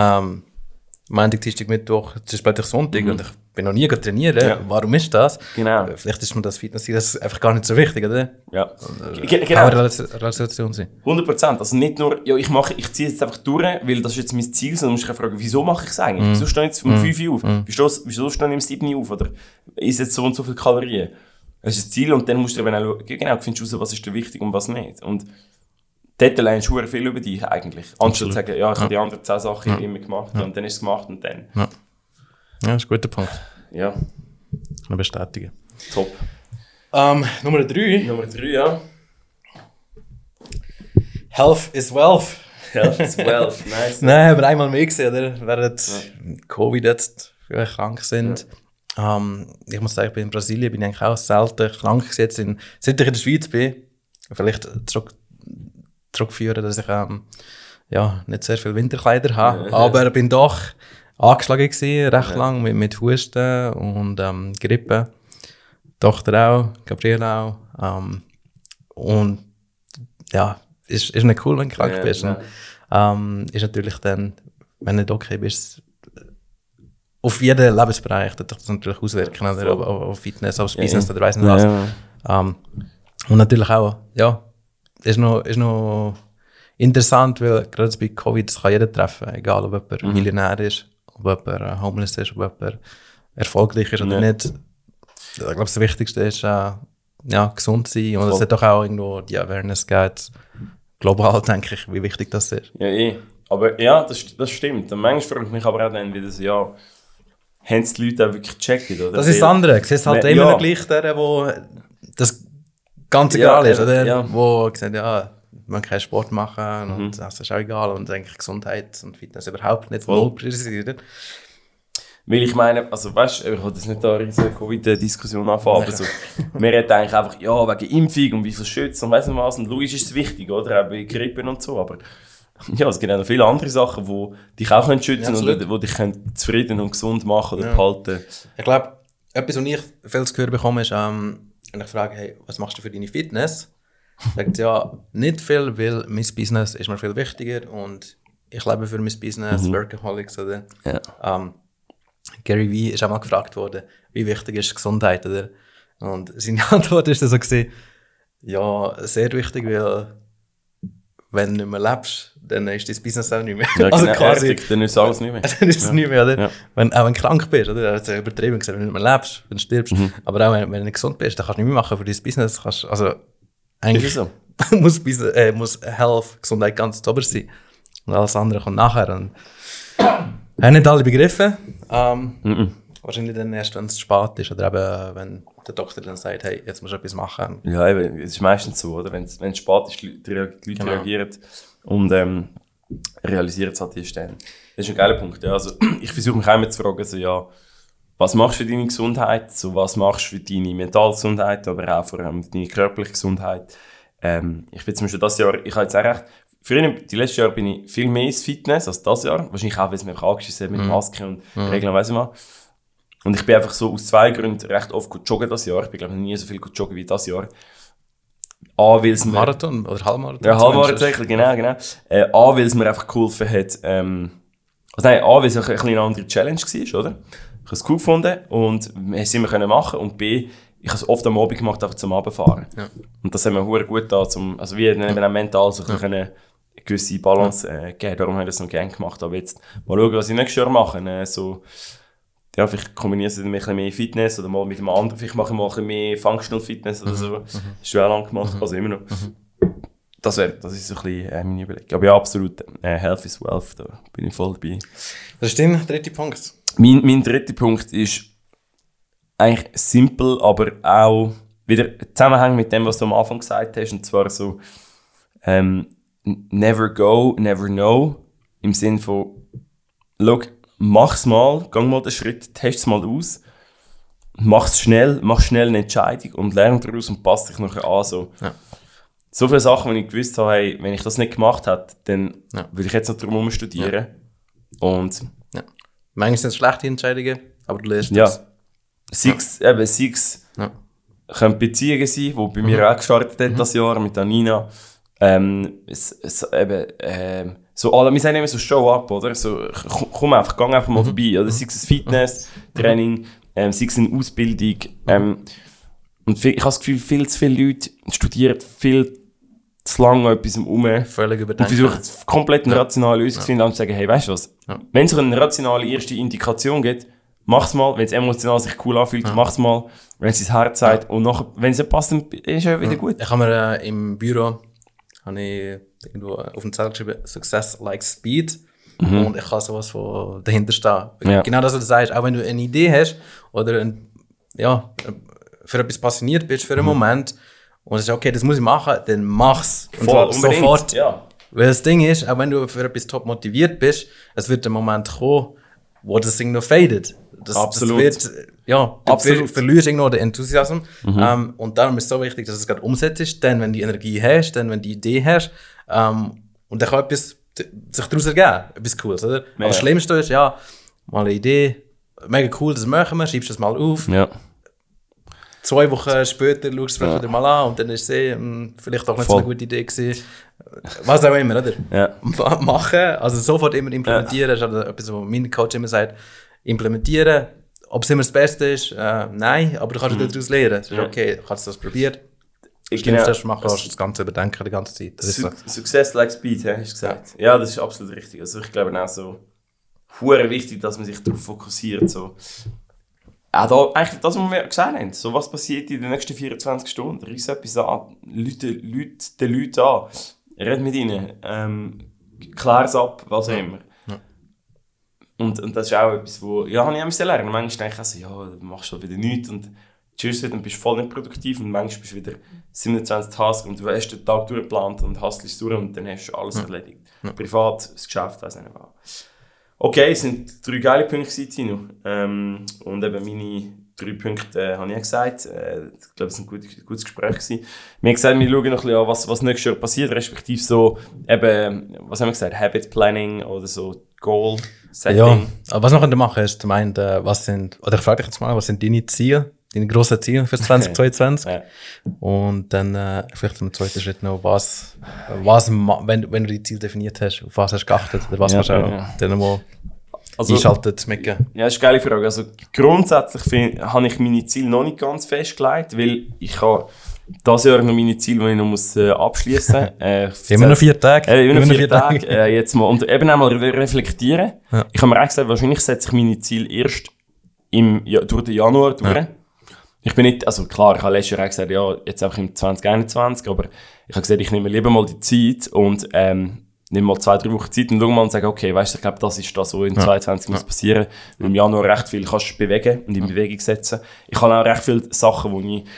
Montag, Dienstag, Mittwoch, es ist plötzlich Sonntag und ich bin noch nie trainieren. Ja. Warum ist das? Genau. Vielleicht ist mir das Fitness einfach gar nicht so wichtig, oder? Ja. Genau. Kann eine Realisation sein. 100%. Also nicht nur, ja, ich ziehe jetzt einfach durch, weil das ist jetzt mein Ziel, sondern musst dich fragen, wieso mache ich es eigentlich? Wieso stehe ich jetzt um 5 Uhr auf? Wieso stehe ich um 7 Uhr auf? Oder ist jetzt so und so viele Kalorien? Das ist das Ziel, und dann musst du eben auch schauen, genau, du findest raus, was ist dir wichtig und was nicht. Und dort lernst du viel über dich eigentlich. Anstatt zu sagen, ja, ich habe die anderen 10 Sachen immer gemacht und dann ist es gemacht und dann. Ja, das ist ein guter Punkt. Ja. Kann ich bestätigen. Top. Nummer 3. Nummer 3, ja. Health is wealth. Health is wealth, nice. Nein, haben wir einmal mehr gesehen, oder? Während Covid jetzt viele krank sind. Ja. Ich muss sagen, ich bin in Brasilien, bin eigentlich auch selten krank jetzt. Seit ich in der Schweiz bin, vielleicht zurückführen, dass ich nicht sehr viele Winterkleider habe, aber bin doch angeschlagen gewesen, recht lang mit Husten und Grippe. Die Tochter auch, Gabriele auch. Und ja, ist nicht cool, wenn du krank bist. Und, ist natürlich dann, wenn du nicht okay bist, auf jeden Lebensbereich, das natürlich auswirken, oder auf Fitness, aufs Business oder weiss nicht was. Und natürlich auch, ist noch interessant, weil gerade bei Covid, das kann jeder treffen, egal ob jemand Millionär ist, ob jemand homeless ist, ob jemand erfolgreich ist oder nicht. Ich glaube, das Wichtigste ist, gesund sein, und es hat doch auch irgendwo die Awareness gegeben, global, denke ich, wie wichtig das ist. Ja, aber ja, das stimmt. Und manchmal frage ich mich aber auch dann wieder so, haben es die Leute auch wirklich gecheckt, oder? Das ist das andere. Es ist halt immer noch gleich der, wo das ganz egal ist, oder? Ja. Wo gesagt, man kann Sport machen und das ist auch egal, und eigentlich Gesundheit und Fitness überhaupt nicht null präsentiert. Weil ich meine, also weißt du, ich wollte jetzt nicht da eine riesige Covid-Diskussion anfangen, aber so, wir reden eigentlich einfach, ja, wegen Impfung und wie viel schützen und weiss nicht was, und logisch ist es wichtig, oder, auch bei Grippen und so, aber ja, es gibt auch noch viele andere Sachen, die dich auch schützen können und die dich zufrieden und gesund machen oder behalten. Ich glaube, etwas, was ich viel zu hören bekomme, ist, wenn ich frage, hey, was machst du für deine Fitness? Sagt ja, nicht viel, weil mein Business ist mir viel wichtiger und ich lebe für mein Business, Workaholics, oder? Ja. Gary Vee ist auch mal gefragt worden, wie wichtig ist Gesundheit, oder? Und seine Antwort ist dann so gewesen, ja, sehr wichtig, weil wenn du nicht mehr lebst, dann ist dein Business auch nicht mehr. Ja, also genau, quasi, richtig, dann ist alles nicht mehr. dann ist es nicht mehr, oder? Ja. Auch wenn du krank bist, oder? Das ist übertrieben gesagt, wenn du nicht mehr lebst, wenn du stirbst. Aber auch wenn du nicht gesund bist, dann kannst du nicht mehr machen für dein Business. Also eigentlich Ist so. muss Health, Gesundheit ganz oberst sein. Und alles andere kommt nachher. Und haben nicht alle begriffen. Wahrscheinlich dann erst, wenn es zu spät ist. Oder eben, wenn der Doktor dann sagt, hey, jetzt musst du etwas machen. Ja, eben, es ist meistens so, oder? Wenn es spät ist, die Leute reagieren und realisieren es halt erst dann. Das ist ein geiler Punkt. Ja. Also, ich versuche mich auch immer zu fragen, so, ja, was machst du für deine Gesundheit? So, was machst du für deine mentale Gesundheit, aber auch vor allem für deine körperliche Gesundheit? Ich bin zum Beispiel das Jahr, ich habe jetzt auch recht, früher, die letzten Jahre bin ich viel mehr ins Fitness als das Jahr. Wahrscheinlich auch, weil es mir angeschissen hat mit Maske und Regeln, weiss ich mal. Und ich bin einfach so aus zwei Gründen recht oft gut joggen das Jahr. Ich bin, glaube ich, noch nie so viel gut joggen wie das Jahr. A, weil es mir... Marathon oder Halbmarathon? Ja, Halbmarathon, genau. A, weil es mir einfach geholfen hat, A, weil es ein eine andere Challenge war, oder? Ich habe es cool gefunden und wir haben es immer machen. Und B, ich habe es oft am Abend gemacht, einfach zum Abendfahren. Ja. Und das hat mir verdammt gut da, also wie auch mental so eine gewisse Balance geben. Darum habe ich das noch gerne gemacht. Aber jetzt mal schauen, was ich nächstes Jahr mache. Ja, vielleicht kombiniere ich es mit ein bisschen mehr Fitness oder mal mit einem anderen. Vielleicht mache ich mal ein bisschen mehr Functional Fitness oder so. Das ist schon lange gemacht, also immer noch. Das ist so ein bisschen meine Überlegung. Aber ja, absolut, Health is Wealth, da bin ich voll dabei. Das ist dein dritter Punkt. Mein dritter Punkt ist eigentlich simpel, aber auch wieder Zusammenhang mit dem, was du am Anfang gesagt hast. Und zwar so, never go, never know. Im Sinne von, schau, mach's mal, geh mal den Schritt, test es mal aus. Mach schnell eine Entscheidung und lerne daraus und passt dich nachher an. So viele Sachen, die ich gewusst habe, hey, wenn ich das nicht gemacht hätte, dann würde ich jetzt noch drum studieren. Und manchmal sind es schlechte Entscheidungen, aber du lernst das. Six können Beziehungen sein, die bei mir auch gestartet hat das Jahr mit Anina. So, wir sagen immer so Show up, oder? So, komm einfach, geh einfach mal vorbei. Oder sei es Fitness, Training, sei es eine Ausbildung. Und ich habe das Gefühl, viel zu viele Leute studieren viel zu lange etwas völlig überdenken. Und versuchen komplett eine rationale Lösung zu finden und zu sagen, hey, weißt du was? Wenn es eine rationale erste Indikation gibt, mach's mal. Wenn es emotional sich cool anfühlt, mach's mal. Wenn es ins Herz sagt und nachher, wenn es nicht passt, dann ist es ja wieder gut. Ich habe mir im Büro irgendwo auf dem Zettel geschrieben, Success like Speed. Und ich kann sowas von dahinter stehen. Ja. Genau das, was du sagst. Auch wenn du eine Idee hast oder für etwas passioniert bist für einen Moment und sagst, okay, das muss ich machen, dann mach's. Und Voll, zwar sofort. Ja. Weil das Ding ist, auch wenn du für etwas top motiviert bist, es wird ein Moment kommen, wo das Ding noch fadet. Absolut. Das wird, du verlierst irgendwo den Enthusiasm. Und darum ist es so wichtig, dass du es gerade umsetzt, dann, wenn du die Energie hast, dann, wenn du die Idee hast. Und dann kann etwas sich daraus ergeben. Etwas Cooles, oder? Aber das Schlimmste ist, mal eine Idee, mega cool, das machen wir, schreibst das mal auf. Ja. 2 Wochen später schaust du es vielleicht wieder mal an und dann ist es vielleicht auch nicht so eine gute Idee gewesen. Was auch immer, oder? Ja. Machen, also sofort immer implementieren, das ist also etwas, was mein Coach immer sagt, implementieren. Ob es immer das Beste ist, nein, aber du kannst daraus lernen. Es ist okay, du hast das probiert. Genau. Das machen, kannst du das Ganze überdenken die ganze Zeit. Das ist so. Success like Speed, hast du gesagt. Ja, das ist absolut richtig. Also ich glaube auch so, hure wichtig, dass man sich darauf fokussiert. So. Auch da, eigentlich das, was wir gesagt haben. So, was passiert in den nächsten 24 Stunden? Riss etwas an, Leute den Leuten an, red mit ihnen, klär es ab, was auch immer. Ja. Und das ist auch etwas, wo ich auch lernen. Manchmal denke ich also, du machst schon wieder nichts und tschüss, dann bist du voll nicht produktiv und manchmal bist du wieder 27 Tasks und du hast den Tag durchgeplant und hastelst durch und dann hast du alles erledigt. Ja. Privat, das Geschäft, weiss nicht was. Okay, es sind 3 geile Punkte gewesen, Tino. Und eben meine 3 Punkte habe ich ja gesagt. Ich glaube, es war ein gutes Gespräch gewesen. Wir haben gesagt, wir schauen noch ein bisschen an, was nächstes Jahr passiert, respektive so eben, was haben wir gesagt, Habit Planning oder so Goal Setting. Ja, aber was wir können machen ist zum einen, oder ich frage dich jetzt mal, was sind deine Ziele, deine grossen Ziele für 2022? Ja. Und dann vielleicht im zweiten Schritt noch, wenn du die Ziele definiert hast, auf was hast du geachtet oder was hast du auch dann mal einschaltet, schmecken? Ja, das ist eine geile Frage. Also grundsätzlich habe ich meine Ziele noch nicht ganz festgelegt, weil ich habe dieses Jahr noch meine Ziele, die ich noch abschließen muss. Immer noch 4 Tage. Immer noch 4 Tage. Jetzt mal, und eben einmal reflektieren. Ja. Ich habe mir auch gesagt, wahrscheinlich setze ich meine Ziele erst durch den Januar durch. Ja. Ich bin nicht, also klar, ich habe letztes Jahr auch gesagt, ja, jetzt einfach im 2021, aber ich habe gesagt, ich nehme lieber mal die Zeit und nehme mal 2-3 Wochen Zeit und schaue mal und sage, okay, weißt du, ich glaube, das ist das, was in 2022 muss passieren. Weil im Januar recht viel kannst du bewegen und in Bewegung setzen. Ich habe auch recht viele Sachen, wo ich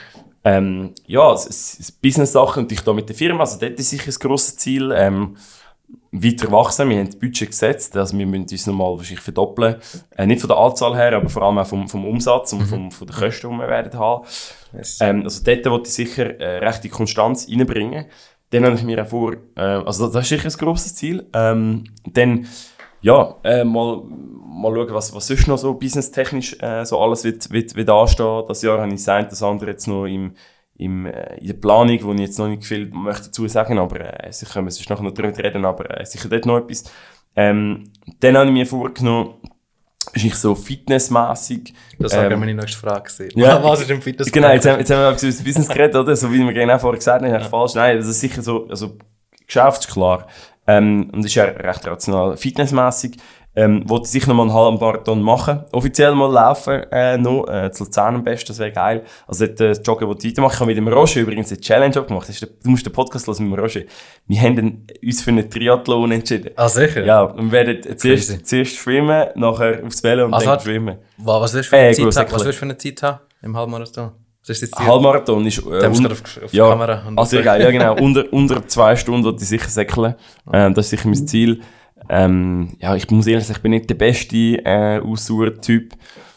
Business-Sachen und ich da mit der Firma, also dort ist sicher ein grosses Ziel, weiter wachsen. Wir haben das Budget gesetzt, also wir müssen uns nochmal wahrscheinlich verdoppeln. Nicht von der Anzahl her, aber vor allem auch vom Umsatz und von den Kosten, die wir werden haben. Yes. Also dort wollte ich sicher rechte Konstanz reinbringen. Dann habe ich mir auch vor, also das ist sicher ein grosses Ziel. Dann, ja, mal schauen, was sonst noch so businesstechnisch so alles wird anstehen. Das Jahr habe ich gesagt, das andere jetzt noch in der Planung, wo ich jetzt noch nicht viel möchte dazu sagen, aber sicher können wir sonst nachher noch darüber reden, aber sicher dort noch etwas. Dann habe ich mir vorgenommen, wahrscheinlich so fitnessmäßig. Das war meine nächste Frage. Ja, was ist im Fitness? Genau, jetzt haben wir über das Business geredet, oder? So wie wir genau vorher gesagt haben, falsch. Nein, das ist sicher so, also geschäftsklar. Und das ist ja recht rational. Fitnessmässig wollte ich sicher noch mal einen halben Marathon machen. Offiziell mal laufen zu Luzern am besten, das wäre geil. Also dort Joggen wollte ich weitermachen. Ich habe mit dem Roger übrigens eine Challenge abgemacht. Du musst den Podcast hören mit dem Roger. Wir haben uns für einen Triathlon entschieden. Ah, sicher? Ja, und wir werden zuerst schwimmen, nachher aufs Velo und dann schwimmen. Was willst du für eine Zeit haben im Halbmarathon? Halbmarathon ist auf Kamera. Also geil, ja genau. unter 2 Stunden wollte ich sicher säckeln. Das ist sicher mein Ziel. Ja, ich muss ehrlich sagen, ich bin nicht der beste Ausdauer-Typ.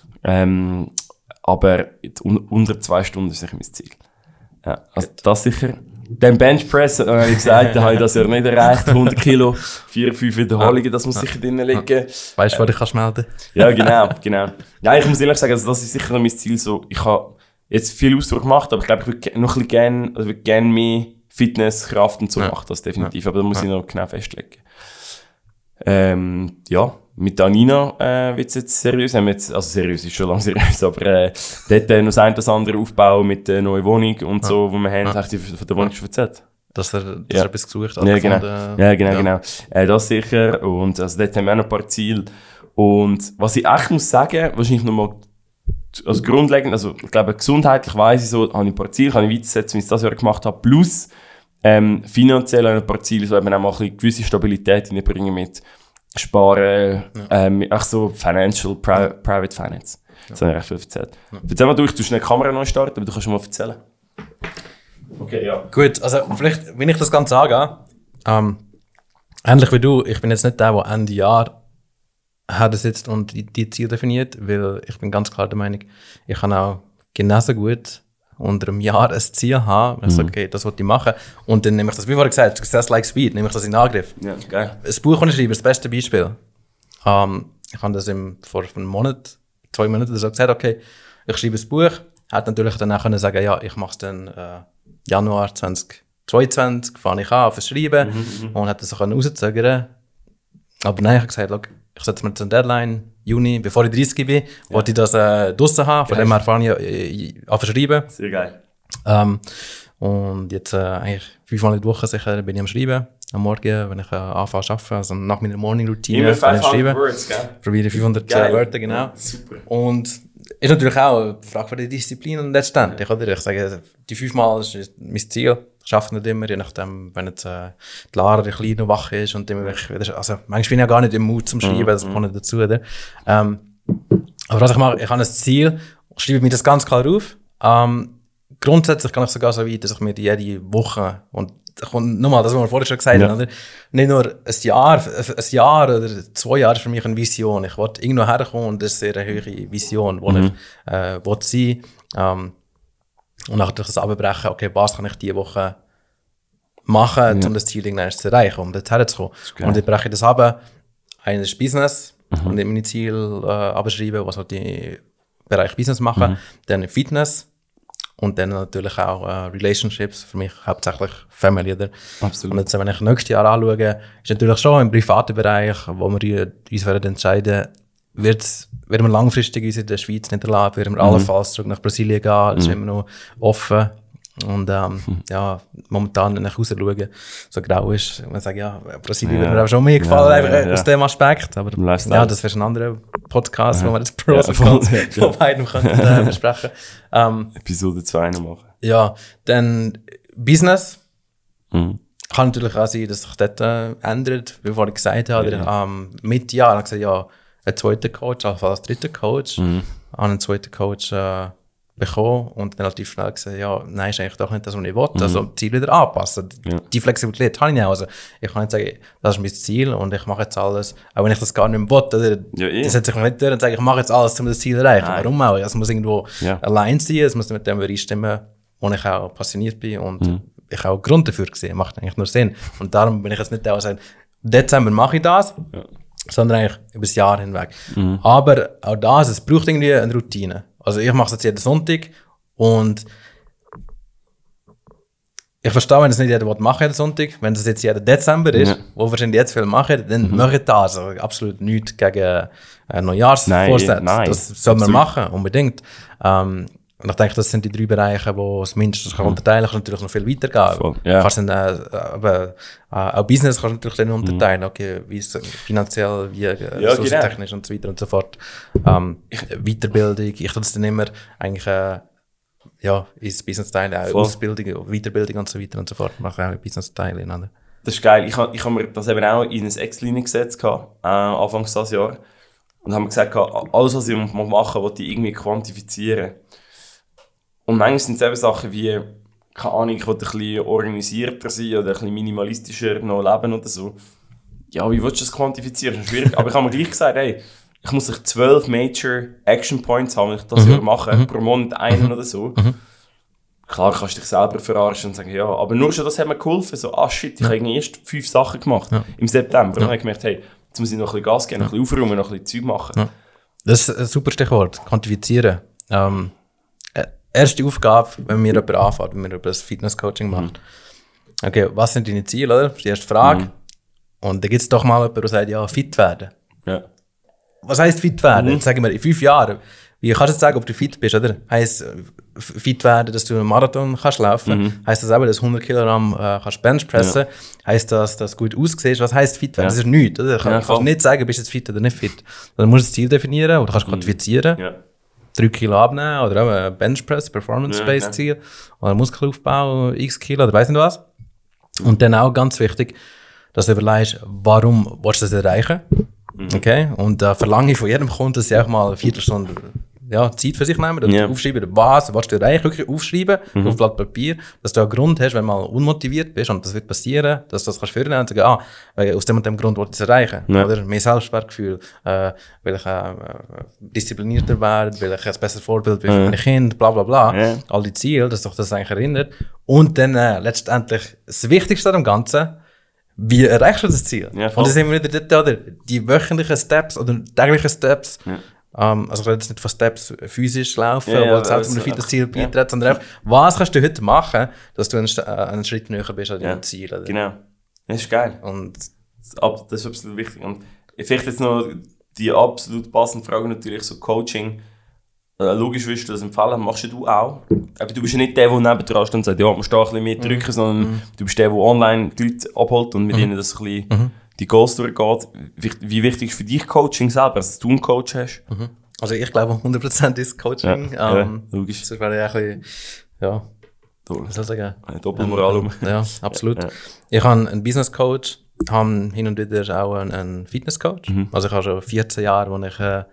Aber unter 2 Stunden ist sicher mein Ziel. Ja, also das sicher. Den Benchpress, habe ich gesagt, da habe ich das ja nicht erreicht. 100 Kilo, 4-5 Wiederholungen, das muss sicher drin liegen. Weißt du, wo du dich melden kannst? Ja, genau. Ja, ich muss ehrlich sagen, also das ist sicher noch mein Ziel. So, ich habe jetzt viel Ausdauer gemacht, aber ich glaube, ich würde noch ein bisschen gerne mehr Fitness, Kraft und so machen, das definitiv. Aber da muss ich noch genau festlegen. Ja, mit Anina wird es jetzt seriös. Also seriös ist schon lange seriös, aber dort noch das andere Aufbauen mit der neuen Wohnung und so, wo wir haben. Hast du von der Wohnung schon erzählt? Dass er etwas gesucht hat. Ja, genau. Das sicher. Und also dort haben wir auch noch ein paar Ziele. Und was ich echt muss sagen, wahrscheinlich nochmal, also grundlegend, also ich glaube gesundheitlich weiss ich so, habe ich ein paar Ziele, kann ich weitersetzen, wie ich es das Jahr gemacht habe, plus finanziell ein paar Ziele, so eben auch mal eine gewisse Stabilität reinbringen mit Sparen, auch so Financial, Private Finance. Das habe ich recht viel erzählt. Erzähl mal, du tust eine Kamera neu starten, aber du kannst schon mal erzählen. Okay, ja. Gut, also vielleicht, wenn ich das Ganze angehe, ähnlich wie du, ich bin jetzt nicht der Ende Jahr sitzt und die Ziele definiert, weil ich bin ganz klar der Meinung, ich kann auch genauso gut unter einem Jahr ein Ziel haben, wenn ich sage, okay, das wollte ich machen. Und dann nehme ich das, wie vorhin gesagt, Success like Speed, nehme ich das in Angriff. Ja, geil. Das Buch, das ich schreibe, ist das beste Beispiel. Ich habe das vor einem Monat, 2 Monaten oder so gesagt, okay, ich schreibe ein Buch. Hätte natürlich dann auch können sagen, ja, ich mache es dann Januar 2022, fange ich an fürs Schreiben und hätte das so rauszögern. Aber nein, ich habe gesagt, look, ich setze mir jetzt eine Deadline, Juni, bevor ich 30 bin, wollte ich das draussen haben. Von dem her fange ich an schreiben. Sehr geil. Und jetzt eigentlich 5-mal in der Woche sicher bin ich am Schreiben. Am Morgen, wenn ich anfange zu arbeiten, also nach meiner Morning-Routine. Immer 500 Words, gell? Probiere 500 Wörter, genau. Ja, super. Und ist natürlich auch eine Frage von der Disziplin und letztendlich, oder? Ich sage, die 5-mal ist mein Ziel. Ich schaffe nicht immer, je nachdem, wenn jetzt die Lara ein kleiner wach ist und immer also manchmal bin ich ja gar nicht im Mut zum Schreiben, das kommt nicht dazu, oder? Aber was ich mache, ich habe ein Ziel, ich schreibe mir das ganz klar auf. Grundsätzlich kann ich sogar so weit, dass ich mir jede Woche und kommt nochmal das, was wir vorhin schon gesagt haben, oder? Nicht nur ein Jahr oder 2 Jahre ist für mich eine Vision. Ich wollte irgendwo herkommen und das ist eine sehr hohe Vision, wo ich sein will. Und nachher durch das Abbrechen, okay, was kann ich diese Woche machen, um das Ziel zu erreichen, um dorthin zu kommen. Und ich breche das ab. Eines ist Business und ich meine Ziele abschreiben, was halt die Bereich Business machen. Dann Fitness und dann natürlich auch Relationships, für mich hauptsächlich Family. Oder? Absolut. Und jetzt, wenn ich nächstes Jahr anschaue, ist natürlich schon im privaten Bereich, wo wir uns entscheiden werden wir langfristig uns in der Schweiz niederlassen, werden wir allenfalls zurück nach Brasilien gehen, das ist immer noch offen. Und momentan, wenn ich raus schaue, so grau ist, man sagt, ja, Brasilien würde mir auch schon mehr gefallen, aus dem Aspekt. Aber das wäre ein anderer Podcast, wo wir das Pros und Cons von beiden besprechen können. Episode 2 noch machen. Ja, dann Business. Kann natürlich auch sein, dass sich dort ändert, wie vorhin gesagt habe. Mit Jahr habe ich gesagt, ja, einen zweiten Coach, also als dritter Coach, habe einen zweiten Coach bekommen und dann relativ schnell gesagt, ja, nein, ist eigentlich doch nicht das, was ich will. Also das Ziel wieder anpassen. Die Flexibilität habe ich nicht. Also ich kann nicht sagen, das ist mein Ziel und ich mache jetzt alles, auch wenn ich das gar nicht mehr will. Oder? Das setze ich mich nicht durch und sage, ich mache jetzt alles, um das Ziel zu erreichen. Warum auch? Es muss irgendwo allein sein, es muss mit dem übereinstimmen, wo ich auch passioniert bin und ich auch einen Grund dafür gesehen. Macht eigentlich nur Sinn. Und darum bin ich jetzt nicht der, der sagt, Dezember mache ich das, sondern eigentlich über das Jahr hinweg. Aber auch das, es braucht irgendwie eine Routine. Also ich mache es jetzt jeden Sonntag und ich verstehe, wenn das nicht jeder machen jeden Sonntag. Wenn das jetzt jeden Dezember ist, wo wahrscheinlich jetzt viel machen, dann mache ich das. Also absolut nichts gegen Neujahrsvorsätze. Das soll man machen, unbedingt. Und ich denke, das sind die 3 Bereiche, wo es mindestens unterteilen kann. Natürlich noch viel weitergehen. Kannst dann, auch Business kannst du natürlich dann unterteilen. Okay, wie ist es finanziell, wie ressourcentechnisch und so weiter und so fort. Weiterbildung, ich tue das dann immer eigentlich ins Business-Teil, auch Ausbildung, Weiterbildung und so weiter und so fort. Mache auch Business-Teil in. Das ist geil. Ich hab mir das eben auch in ein Ex-Linie gesetzt, Anfangs dieses Jahr. Und haben gesagt, alles, was ich machen will, ich irgendwie quantifizieren. Und manchmal sind es eben Sachen wie, keine Ahnung, ich will ein bisschen organisierter sein oder ein bisschen minimalistischer noch leben oder so. Ja, wie willst du das quantifizieren? Das ist schwierig. Aber ich habe mir gleich gesagt, hey, ich muss 12 Major Action Points haben, wenn ich das mache, pro Monat einen oder so. Klar kannst du dich selber verarschen und sagen, ja, aber nur schon das hat mir geholfen. So, shit, ich habe erst 5 Sachen gemacht im September. Und dann habe ich gemerkt, hey, jetzt muss ich noch ein bisschen Gas geben, noch ein bisschen aufräumen, noch ein bisschen Zeug machen. Das ist ein super Stichwort, quantifizieren. Erste Aufgabe, wenn mir jemand anfängt, wenn mir jemand das Fitness-Coaching macht. Okay, was sind deine Ziele, oder? Das ist die erste Frage. Und dann gibt es doch mal jemanden, der sagt, ja, fit werden. Ja. Was heisst fit werden? Jetzt sagen wir, in 5 Jahren. Wie kannst du jetzt sagen, ob du fit bist, oder? Heisst fit werden, dass du einen Marathon kannst laufen? Heisst das eben, dass du 100 Kilogramm kannst Benchpressen? Heisst das, dass du gut aussiehst? Was heisst fit werden? Das ist nichts, oder? Du kannst nicht sagen, bist du jetzt fit oder nicht fit. Dann musst du das Ziel definieren oder kannst quantifizieren. 3 Kilo abnehmen oder auch ein Benchpress, Performance-Based Ziel oder Muskelaufbau, x Kilo oder weiss nicht was. Und dann auch ganz wichtig, dass du überlegst, warum willst du das erreichen? Okay? Und verlange ich von jedem Kunden, dass sie auch mal eine Viertelstunde Zeit für sich nehmen und aufschreiben, was willst du erreichen, wirklich aufschreiben auf Blatt Papier, dass du einen Grund hast, wenn du mal unmotiviert bist und das wird passieren, dass du das kannst führen und sagen, aus dem und dem Grund wollte ich es erreichen. Oder mehr Selbstwertgefühl, will ich disziplinierter werden, will ich ein besseres Vorbild für meine Kinder, bla bla bla. All die Ziele, dass dich das eigentlich erinnert. Und dann letztendlich das Wichtigste am Ganzen, wie erreichst du das Ziel? Und dann sind wir wieder dort, oder? Die wöchentlichen Steps oder täglichen Steps. Also ich rede jetzt nicht von Steps physisch laufen, wo du selbst um ein Ziel beitritt, sondern einfach, was kannst du heute machen, dass du einen Schritt näher bist an deinem Ziel. Oder? Genau. Das ist geil. Und das ist absolut wichtig. Und vielleicht jetzt noch die absolut passende Frage natürlich, so Coaching. Logisch würdest du das empfehlen, machst du auch. Aber du bist ja nicht der nebendran steht und sagt, ja, musst du da ein bisschen mehr drücken, sondern du bist der online die Leute abholt und mit ihnen das ein bisschen die Goals durchgeht. Wie wichtig ist für dich Coaching selber, dass du einen Coach hast? Also ich glaube 100% ist Coaching. Logisch. Das wäre ja ein bisschen, was soll ich sagen? Doppelmoral. Ja, absolut. Ich habe einen Business Coach, habe hin und wieder auch einen Fitness Coach. Also ich habe schon 14 Jahre, wo ich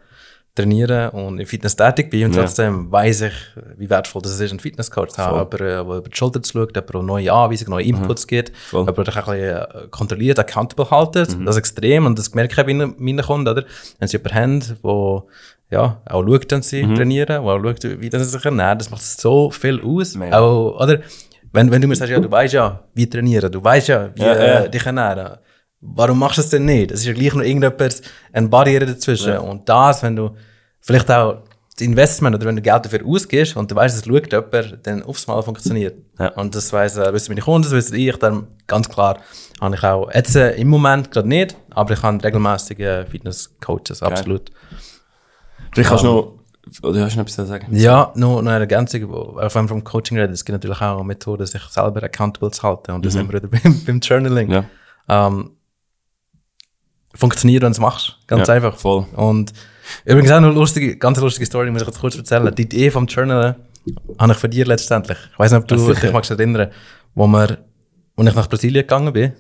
trainiere und im Fitness tätig bin und trotzdem weiss ich, wie wertvoll das ist, einen Fitnesscoach zu haben, jemand, der über die Schulter schaut, jemand, der neue Anweisungen, neue Inputs gibt, jemand, der dich ein bisschen kontrolliert, accountable haltet. Das ist extrem und das merke ich bei meinen Kunden, oder? Wenn sie jemanden haben, der auch schaut, wenn sie trainieren, der auch schaut, wie sie sich ernähren, das macht so viel aus. Auch, oder? Wenn du mir sagst, ja, du weißt ja, wie trainieren, du weißt ja, wie dich ernähren, warum machst du es denn nicht? Es ist ja gleich noch eine Barriere dazwischen. Ja. Und das, wenn du vielleicht auch das Investment oder wenn du Geld dafür ausgibst und du weißt, es schaut jemand, dann aufs Mal funktioniert. Ja. Und das wissen meine Kunden, das wissen ich, dann ganz klar habe ich auch, jetzt im Moment gerade nicht, aber ich habe regelmäßige Fitness-Coaches, absolut. Vielleicht kannst du noch, oder hast du noch etwas zu sagen? Ja, noch eine Ergänzung, auch wenn wir vom Coaching reden, es gibt natürlich auch Methoden, sich selber accountable zu halten und das sind wir wieder beim Journaling. Ja. Funktioniert, wenn du es machst. Ganz einfach. Voll. Und übrigens auch eine ganz lustige Story, muss ich jetzt kurz erzählen. Die Idee vom Journalen habe ich von dir letztendlich. Ich weiss nicht, ob du dich magst erinnern, wo ich nach Brasilien gegangen bin.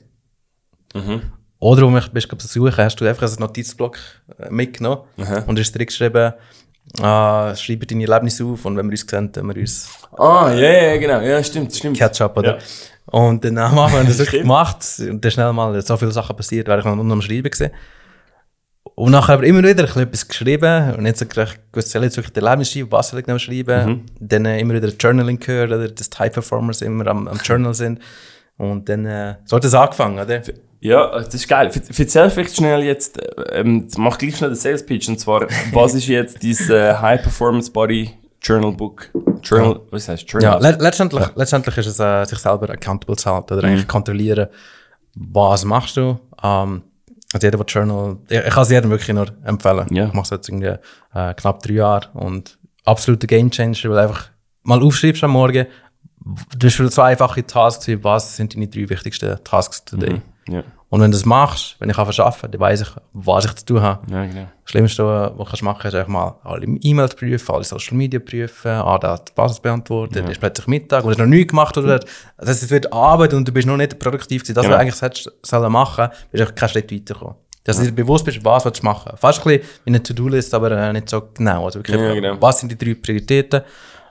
Oder wo mich bist besuchen, hast du einfach einen Notizblock mitgenommen und hast direkt geschrieben, schreibe deine Erlebnisse auf und wenn wir uns sehen, dann wir uns... genau. Ja, stimmt. Catch-up, oder? Ja. Und dann am Anfang haben wir das wirklich gemacht und dann schnell mal so viele Sachen passiert, weil ich noch am Schreiben war. Und nachher aber immer wieder etwas geschrieben und jetzt habe ich gewusst, soll ich jetzt wirklich die Erlebnisse schreiben, was soll ich genau schreiben. Dann immer wieder Journaling gehört, oder dass die High-Performers immer am Journal sind. Und dann so hat das angefangen, oder? Ja, das ist geil. Erzähl vielleicht schnell jetzt, mach gleich schnell den Sales-Pitch, und zwar, was ist jetzt dieses High-Performance-Body Journal-Book? Was heißt Journal? Ja, letztendlich ist es, sich selber accountable zu halten, oder eigentlich kontrollieren, was machst du. Also jeder, der Journal, ich kann es jedem wirklich nur empfehlen. Ja. Ich mache es jetzt irgendwie knapp 3 Jahre und absoluter Gamechanger, weil einfach mal aufschreibst am Morgen, du hast für 2 einfache Tasks, was sind deine 3 wichtigsten Tasks today. Ja. Und wenn du das machst, wenn ich arbeiten, dann weiss ich, was ich zu tun habe. Ja, genau. Das Schlimmste, was du machen kannst, ist einfach mal alle E-Mails prüfen, alle Social Media prüfen, die Basis beantworten, dann ist plötzlich Mittag und du hast noch nichts gemacht. Oder, das heißt, es wird Arbeit und du bist noch nicht produktiv gewesen. Das, was du eigentlich hättest machen, bist du keinen Schritt weitergekommen. Dass du dir bewusst bist, was du machen willst. Fast ein bisschen wie eine To-Do-List, aber nicht so genau. Also wirklich, genau. Was sind die 3 Prioritäten?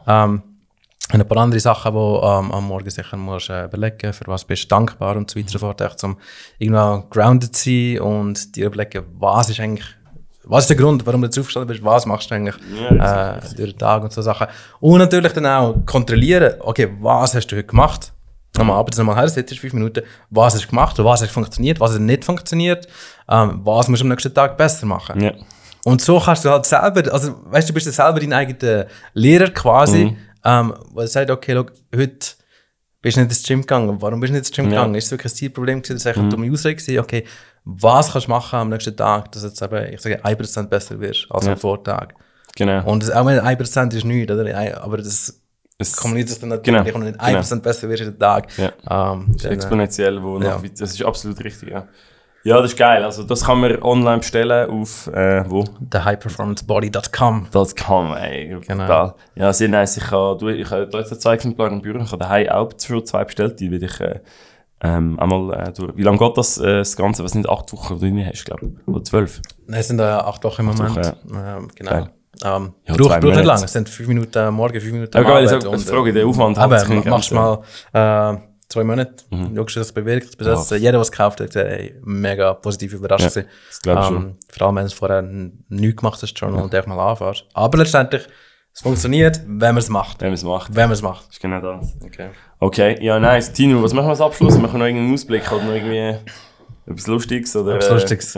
Ein paar andere Sachen, die am Morgen sicher musst überlegen, für was bist du dankbar und so weiter und so fort, echt, um irgendwo grounded zu sein und dir überlegen, was ist der Grund, warum du jetzt aufgestanden bist, was machst du eigentlich durch den Tag und so Sachen. Und natürlich dann auch kontrollieren, okay, was hast du heute gemacht? Am Abend nochmal her, sitzt 5 Minuten, was hast du gemacht, was hat funktioniert, was hat nicht funktioniert, was musst du am nächsten Tag besser machen. Ja. Und so kannst du halt selber, also weißt du, bist du selber dein eigener Lehrer quasi, wo er sagt, okay, look, heute bist du nicht ins Gym gegangen. Warum bist du nicht ins Gym gegangen? Ist es wirklich ein Zielproblem gewesen? Das war eine dumme Aussage gewesen. Okay, was kannst du machen am nächsten Tag, dass du jetzt eben, ich sage, 1% besser wirst als am Vortag. Genau. Und auch wenn 1% ist nichts, oder? Aber das kommuniziert sich dann natürlich, und nicht 1% besser wirst jeden Tag. Ja. Das ist exponentiell, das ist absolut richtig, ja. Ja, das ist geil. Also das kann man online bestellen auf, wo? thehighperformancebody.com. Ey. Genau. Ja, sehr nice. Ich habe jetzt 2 Exemplare im Büro. Ich habe daheim auch schon 2 bestellt. Die will ich einmal durch. Wie lange geht das Ganze? Was sind 8 Wochen, die du drin hast, glaube ich? Oder 12? Nein, es sind 8 Wochen im Moment. Wochen, genau. Braucht nicht lang. Es sind 5 Minuten morgen, 5 Minuten Abend. Ja, ich frage, der Aufwand hat sich machst mal 2 Monate. Schaust du, das bewirkt. Bis jetzt, jeder, der es gekauft hat, mega positiv überrascht gewesen. Das glaube ich schon. Vor allem, wenn es vorher nichts gemacht hast, Journal und mal anfährst. Aber letztendlich, es funktioniert, wenn man es macht. Wenn man es macht. Das ist genau das. Okay, ja, nice. Tino, was machen wir als Abschluss? Machen wir noch irgendeinen Ausblick oder noch irgendwie etwas Lustiges? Oder, etwas Lustiges.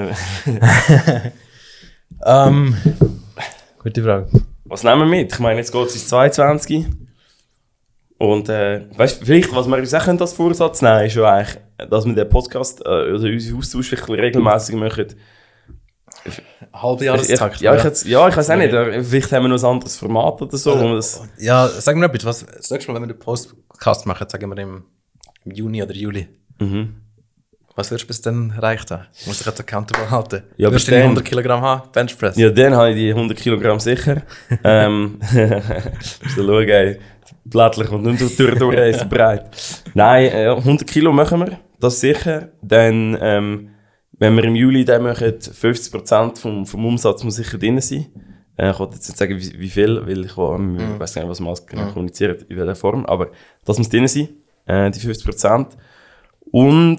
Gute Frage. Was nehmen wir mit? Ich meine, jetzt geht es ins 22. Und weißt, vielleicht, was wir uns auch als Vorsatz nehmen, ist ja eigentlich, dass wir den Podcast, also unseren Austausch vielleicht regelmäßig machen. Halbjahrestakt. Ich weiß auch nicht. Vielleicht haben wir noch ein anderes Format oder so. Ja, sag mir etwas. Das nächste Mal, wenn wir den Podcast machen, sagen wir im Juni oder Juli. Was wirst du bis dann erreicht haben? Du musst dich jetzt accountable halten. Ja, wirst du 100 Kilogramm haben? Benchpress? Ja, dann habe ich die 100 Kilogramm sicher. Musst du schauen, ey. Blättlich und nicht durch ist breit. Nein, 100 Kilo machen wir, das sicher. Dann, wenn wir im Juli dann machen, 50% vom Umsatz muss sicher drin sein. Ich wollte jetzt nicht sagen, wie viel, weil ich weiß gar nicht, was man alles genau kommuniziert, in welcher Form, aber das muss drin sein, die 50%. Und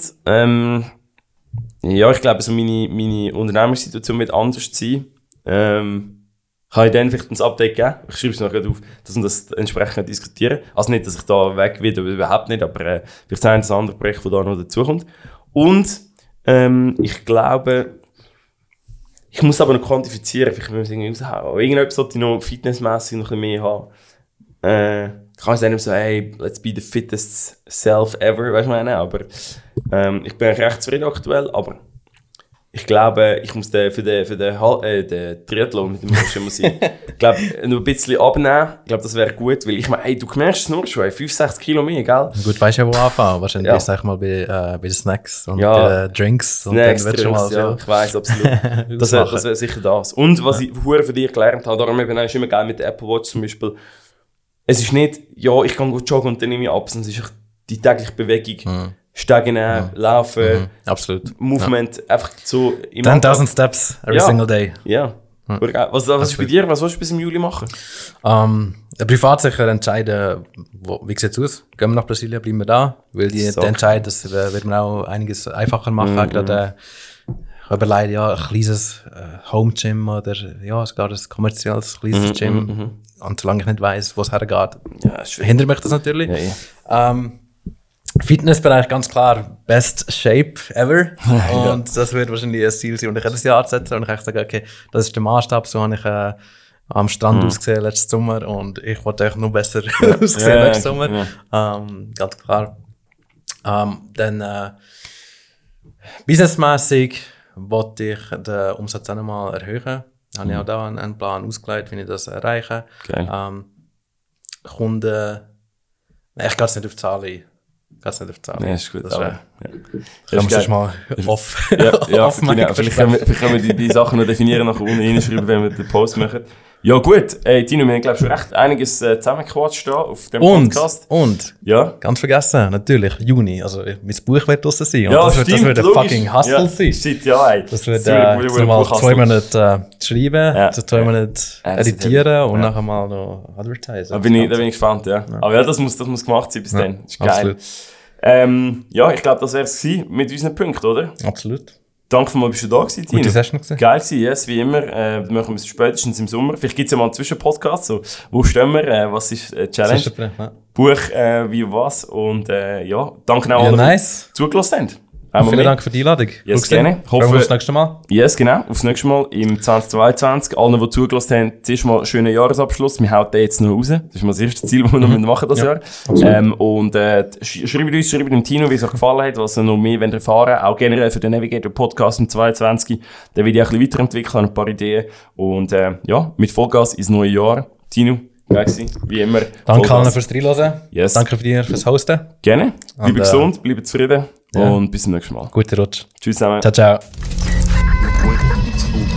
ja, ich glaube, so meine Unternehmenssituation wird anders sein. Kann ich dann vielleicht ein Update geben? Ich schreibe es noch gerade auf, dass wir das entsprechend diskutieren. Also nicht, dass ich da weg will, überhaupt nicht, aber vielleicht ein anderes Projekt, das da noch dazukommt. Und ich glaube, ich muss aber noch quantifizieren, vielleicht muss ich irgendwie raushauen. Irgendetwas sollte ich noch fitnessmässig noch ein bisschen mehr haben. Kann ich dann so, hey, let's be the fittest self ever, weißt du, meine? Aber ich bin recht zufrieden aktuell, aber ich glaube, ich muss für den Triathlon mit dem Roger muss ich glaube, noch ein bisschen abnehmen. Ich glaube, das wäre gut, weil ich meine, hey, du merkst es nur schon, 5-6 Kilo mehr, gell? Gut, weißt du ja, wo anfangen? Wahrscheinlich, sag ich mal, bei den Snacks und bei den Drinks. Und Snacks, dann Drinks, schon mal ich weiss, absolut. das wäre sicher das. Und was ich hure für dich gelernt habe, darum eben ist immer geil mit der Apple Watch zum Beispiel, es ist nicht, ja, ich kann gut joggen und dann nehme ich ab, sondern es ist die tägliche Bewegung. Steigen, laufen, absolut. Movement, einfach so im 10.000 Steps every single day. Ja. Was ist bei dir? Was willst du bis im Juli machen? Privat sicher entscheiden, wie sieht es aus? Gehen wir nach Brasilien, bleiben wir da? Weil die entscheiden, das wird mir auch einiges einfacher machen. Gerade ich überlege, ja, ein kleines Home-Gym oder ja, sogar ein kommerzielles kleines Gym. Und solange ich nicht weiss, wo es hergeht, hindert mich das natürlich. Ja. Fitnessbereich ganz klar, best shape ever. Und das wird wahrscheinlich ein Ziel sein, und ich jedes Jahr setze. Und ich sage, okay, das ist der Maßstab, so habe ich am Strand ausgesehen letzten Sommer und ich wollte eigentlich noch besser aussehen letzten Sommer. Ganz klar. Dann businessmäßig wollte ich den Umsatz auch nochmal erhöhen. Habe ich auch da einen Plan ausgelegt, wie ich das erreiche. Kunden, ich gehe jetzt nicht auf Zahlen ein. Ja, ist gut. Das können wir mal off genau. Vielleicht können wir die Sachen noch definieren, nachher unten reinschreiben, wenn wir den Post machen. Ja gut, Tino, wir haben glaube schon recht einiges zusammengequatscht da auf dem Podcast. Und ganz vergessen, natürlich, Juni, also mein Buch wird draussen sein. Und ja, das wird ein fucking Hustle sein. Shit, ja, ey. Das wird mal 2 Monate schreiben, 2 Monate editieren und nachher mal noch advertisen. Da bin ich gespannt, ja. Aber ja, das muss gemacht sein bis dann. Das ist geil. Absolut. Ja, ich glaube, das wäre es mit unseren Punkten, oder? Absolut. Danke mal, bist du da gewesen, Tino. Gute Session gewesen. Geil gewesen, yes, wie immer. Machen wir es spätestens im Sommer. Vielleicht gibt es ja mal einen Zwischenpodcast, so, wo stehen wir, was ist Challenge, Buch, wie und was. Und ja, danke auch allen, die zugelassen haben. Vielen Dank für die Einladung. Yes, gerne. Hoffen wir aufs nächste Mal. Yes, genau. Aufs nächste Mal im 2022. Allen, die zugelassen haben, zuerst mal einen schönen Jahresabschluss. Wir hauen den jetzt noch raus. Das ist mal das erste Ziel, das wir noch machen das Jahr. Und schreibt dem Tino, wie es euch gefallen hat, was ihr noch mehr erfahren wollt. Auch generell für den Navigator Podcast im 2022. Den will ich auch ein bisschen weiterentwickeln, ein paar Ideen. Und ja, mit Vollgas ins neue Jahr. Tino, geil gewesen, wie immer. Danke allen fürs Reinhören. Yes. Danke dir fürs Hosten. Gerne. Bleibt gesund, bleibt zufrieden. Und bis zum nächsten Mal. Guten Rutsch. Tschüss zusammen. Ciao, ciao.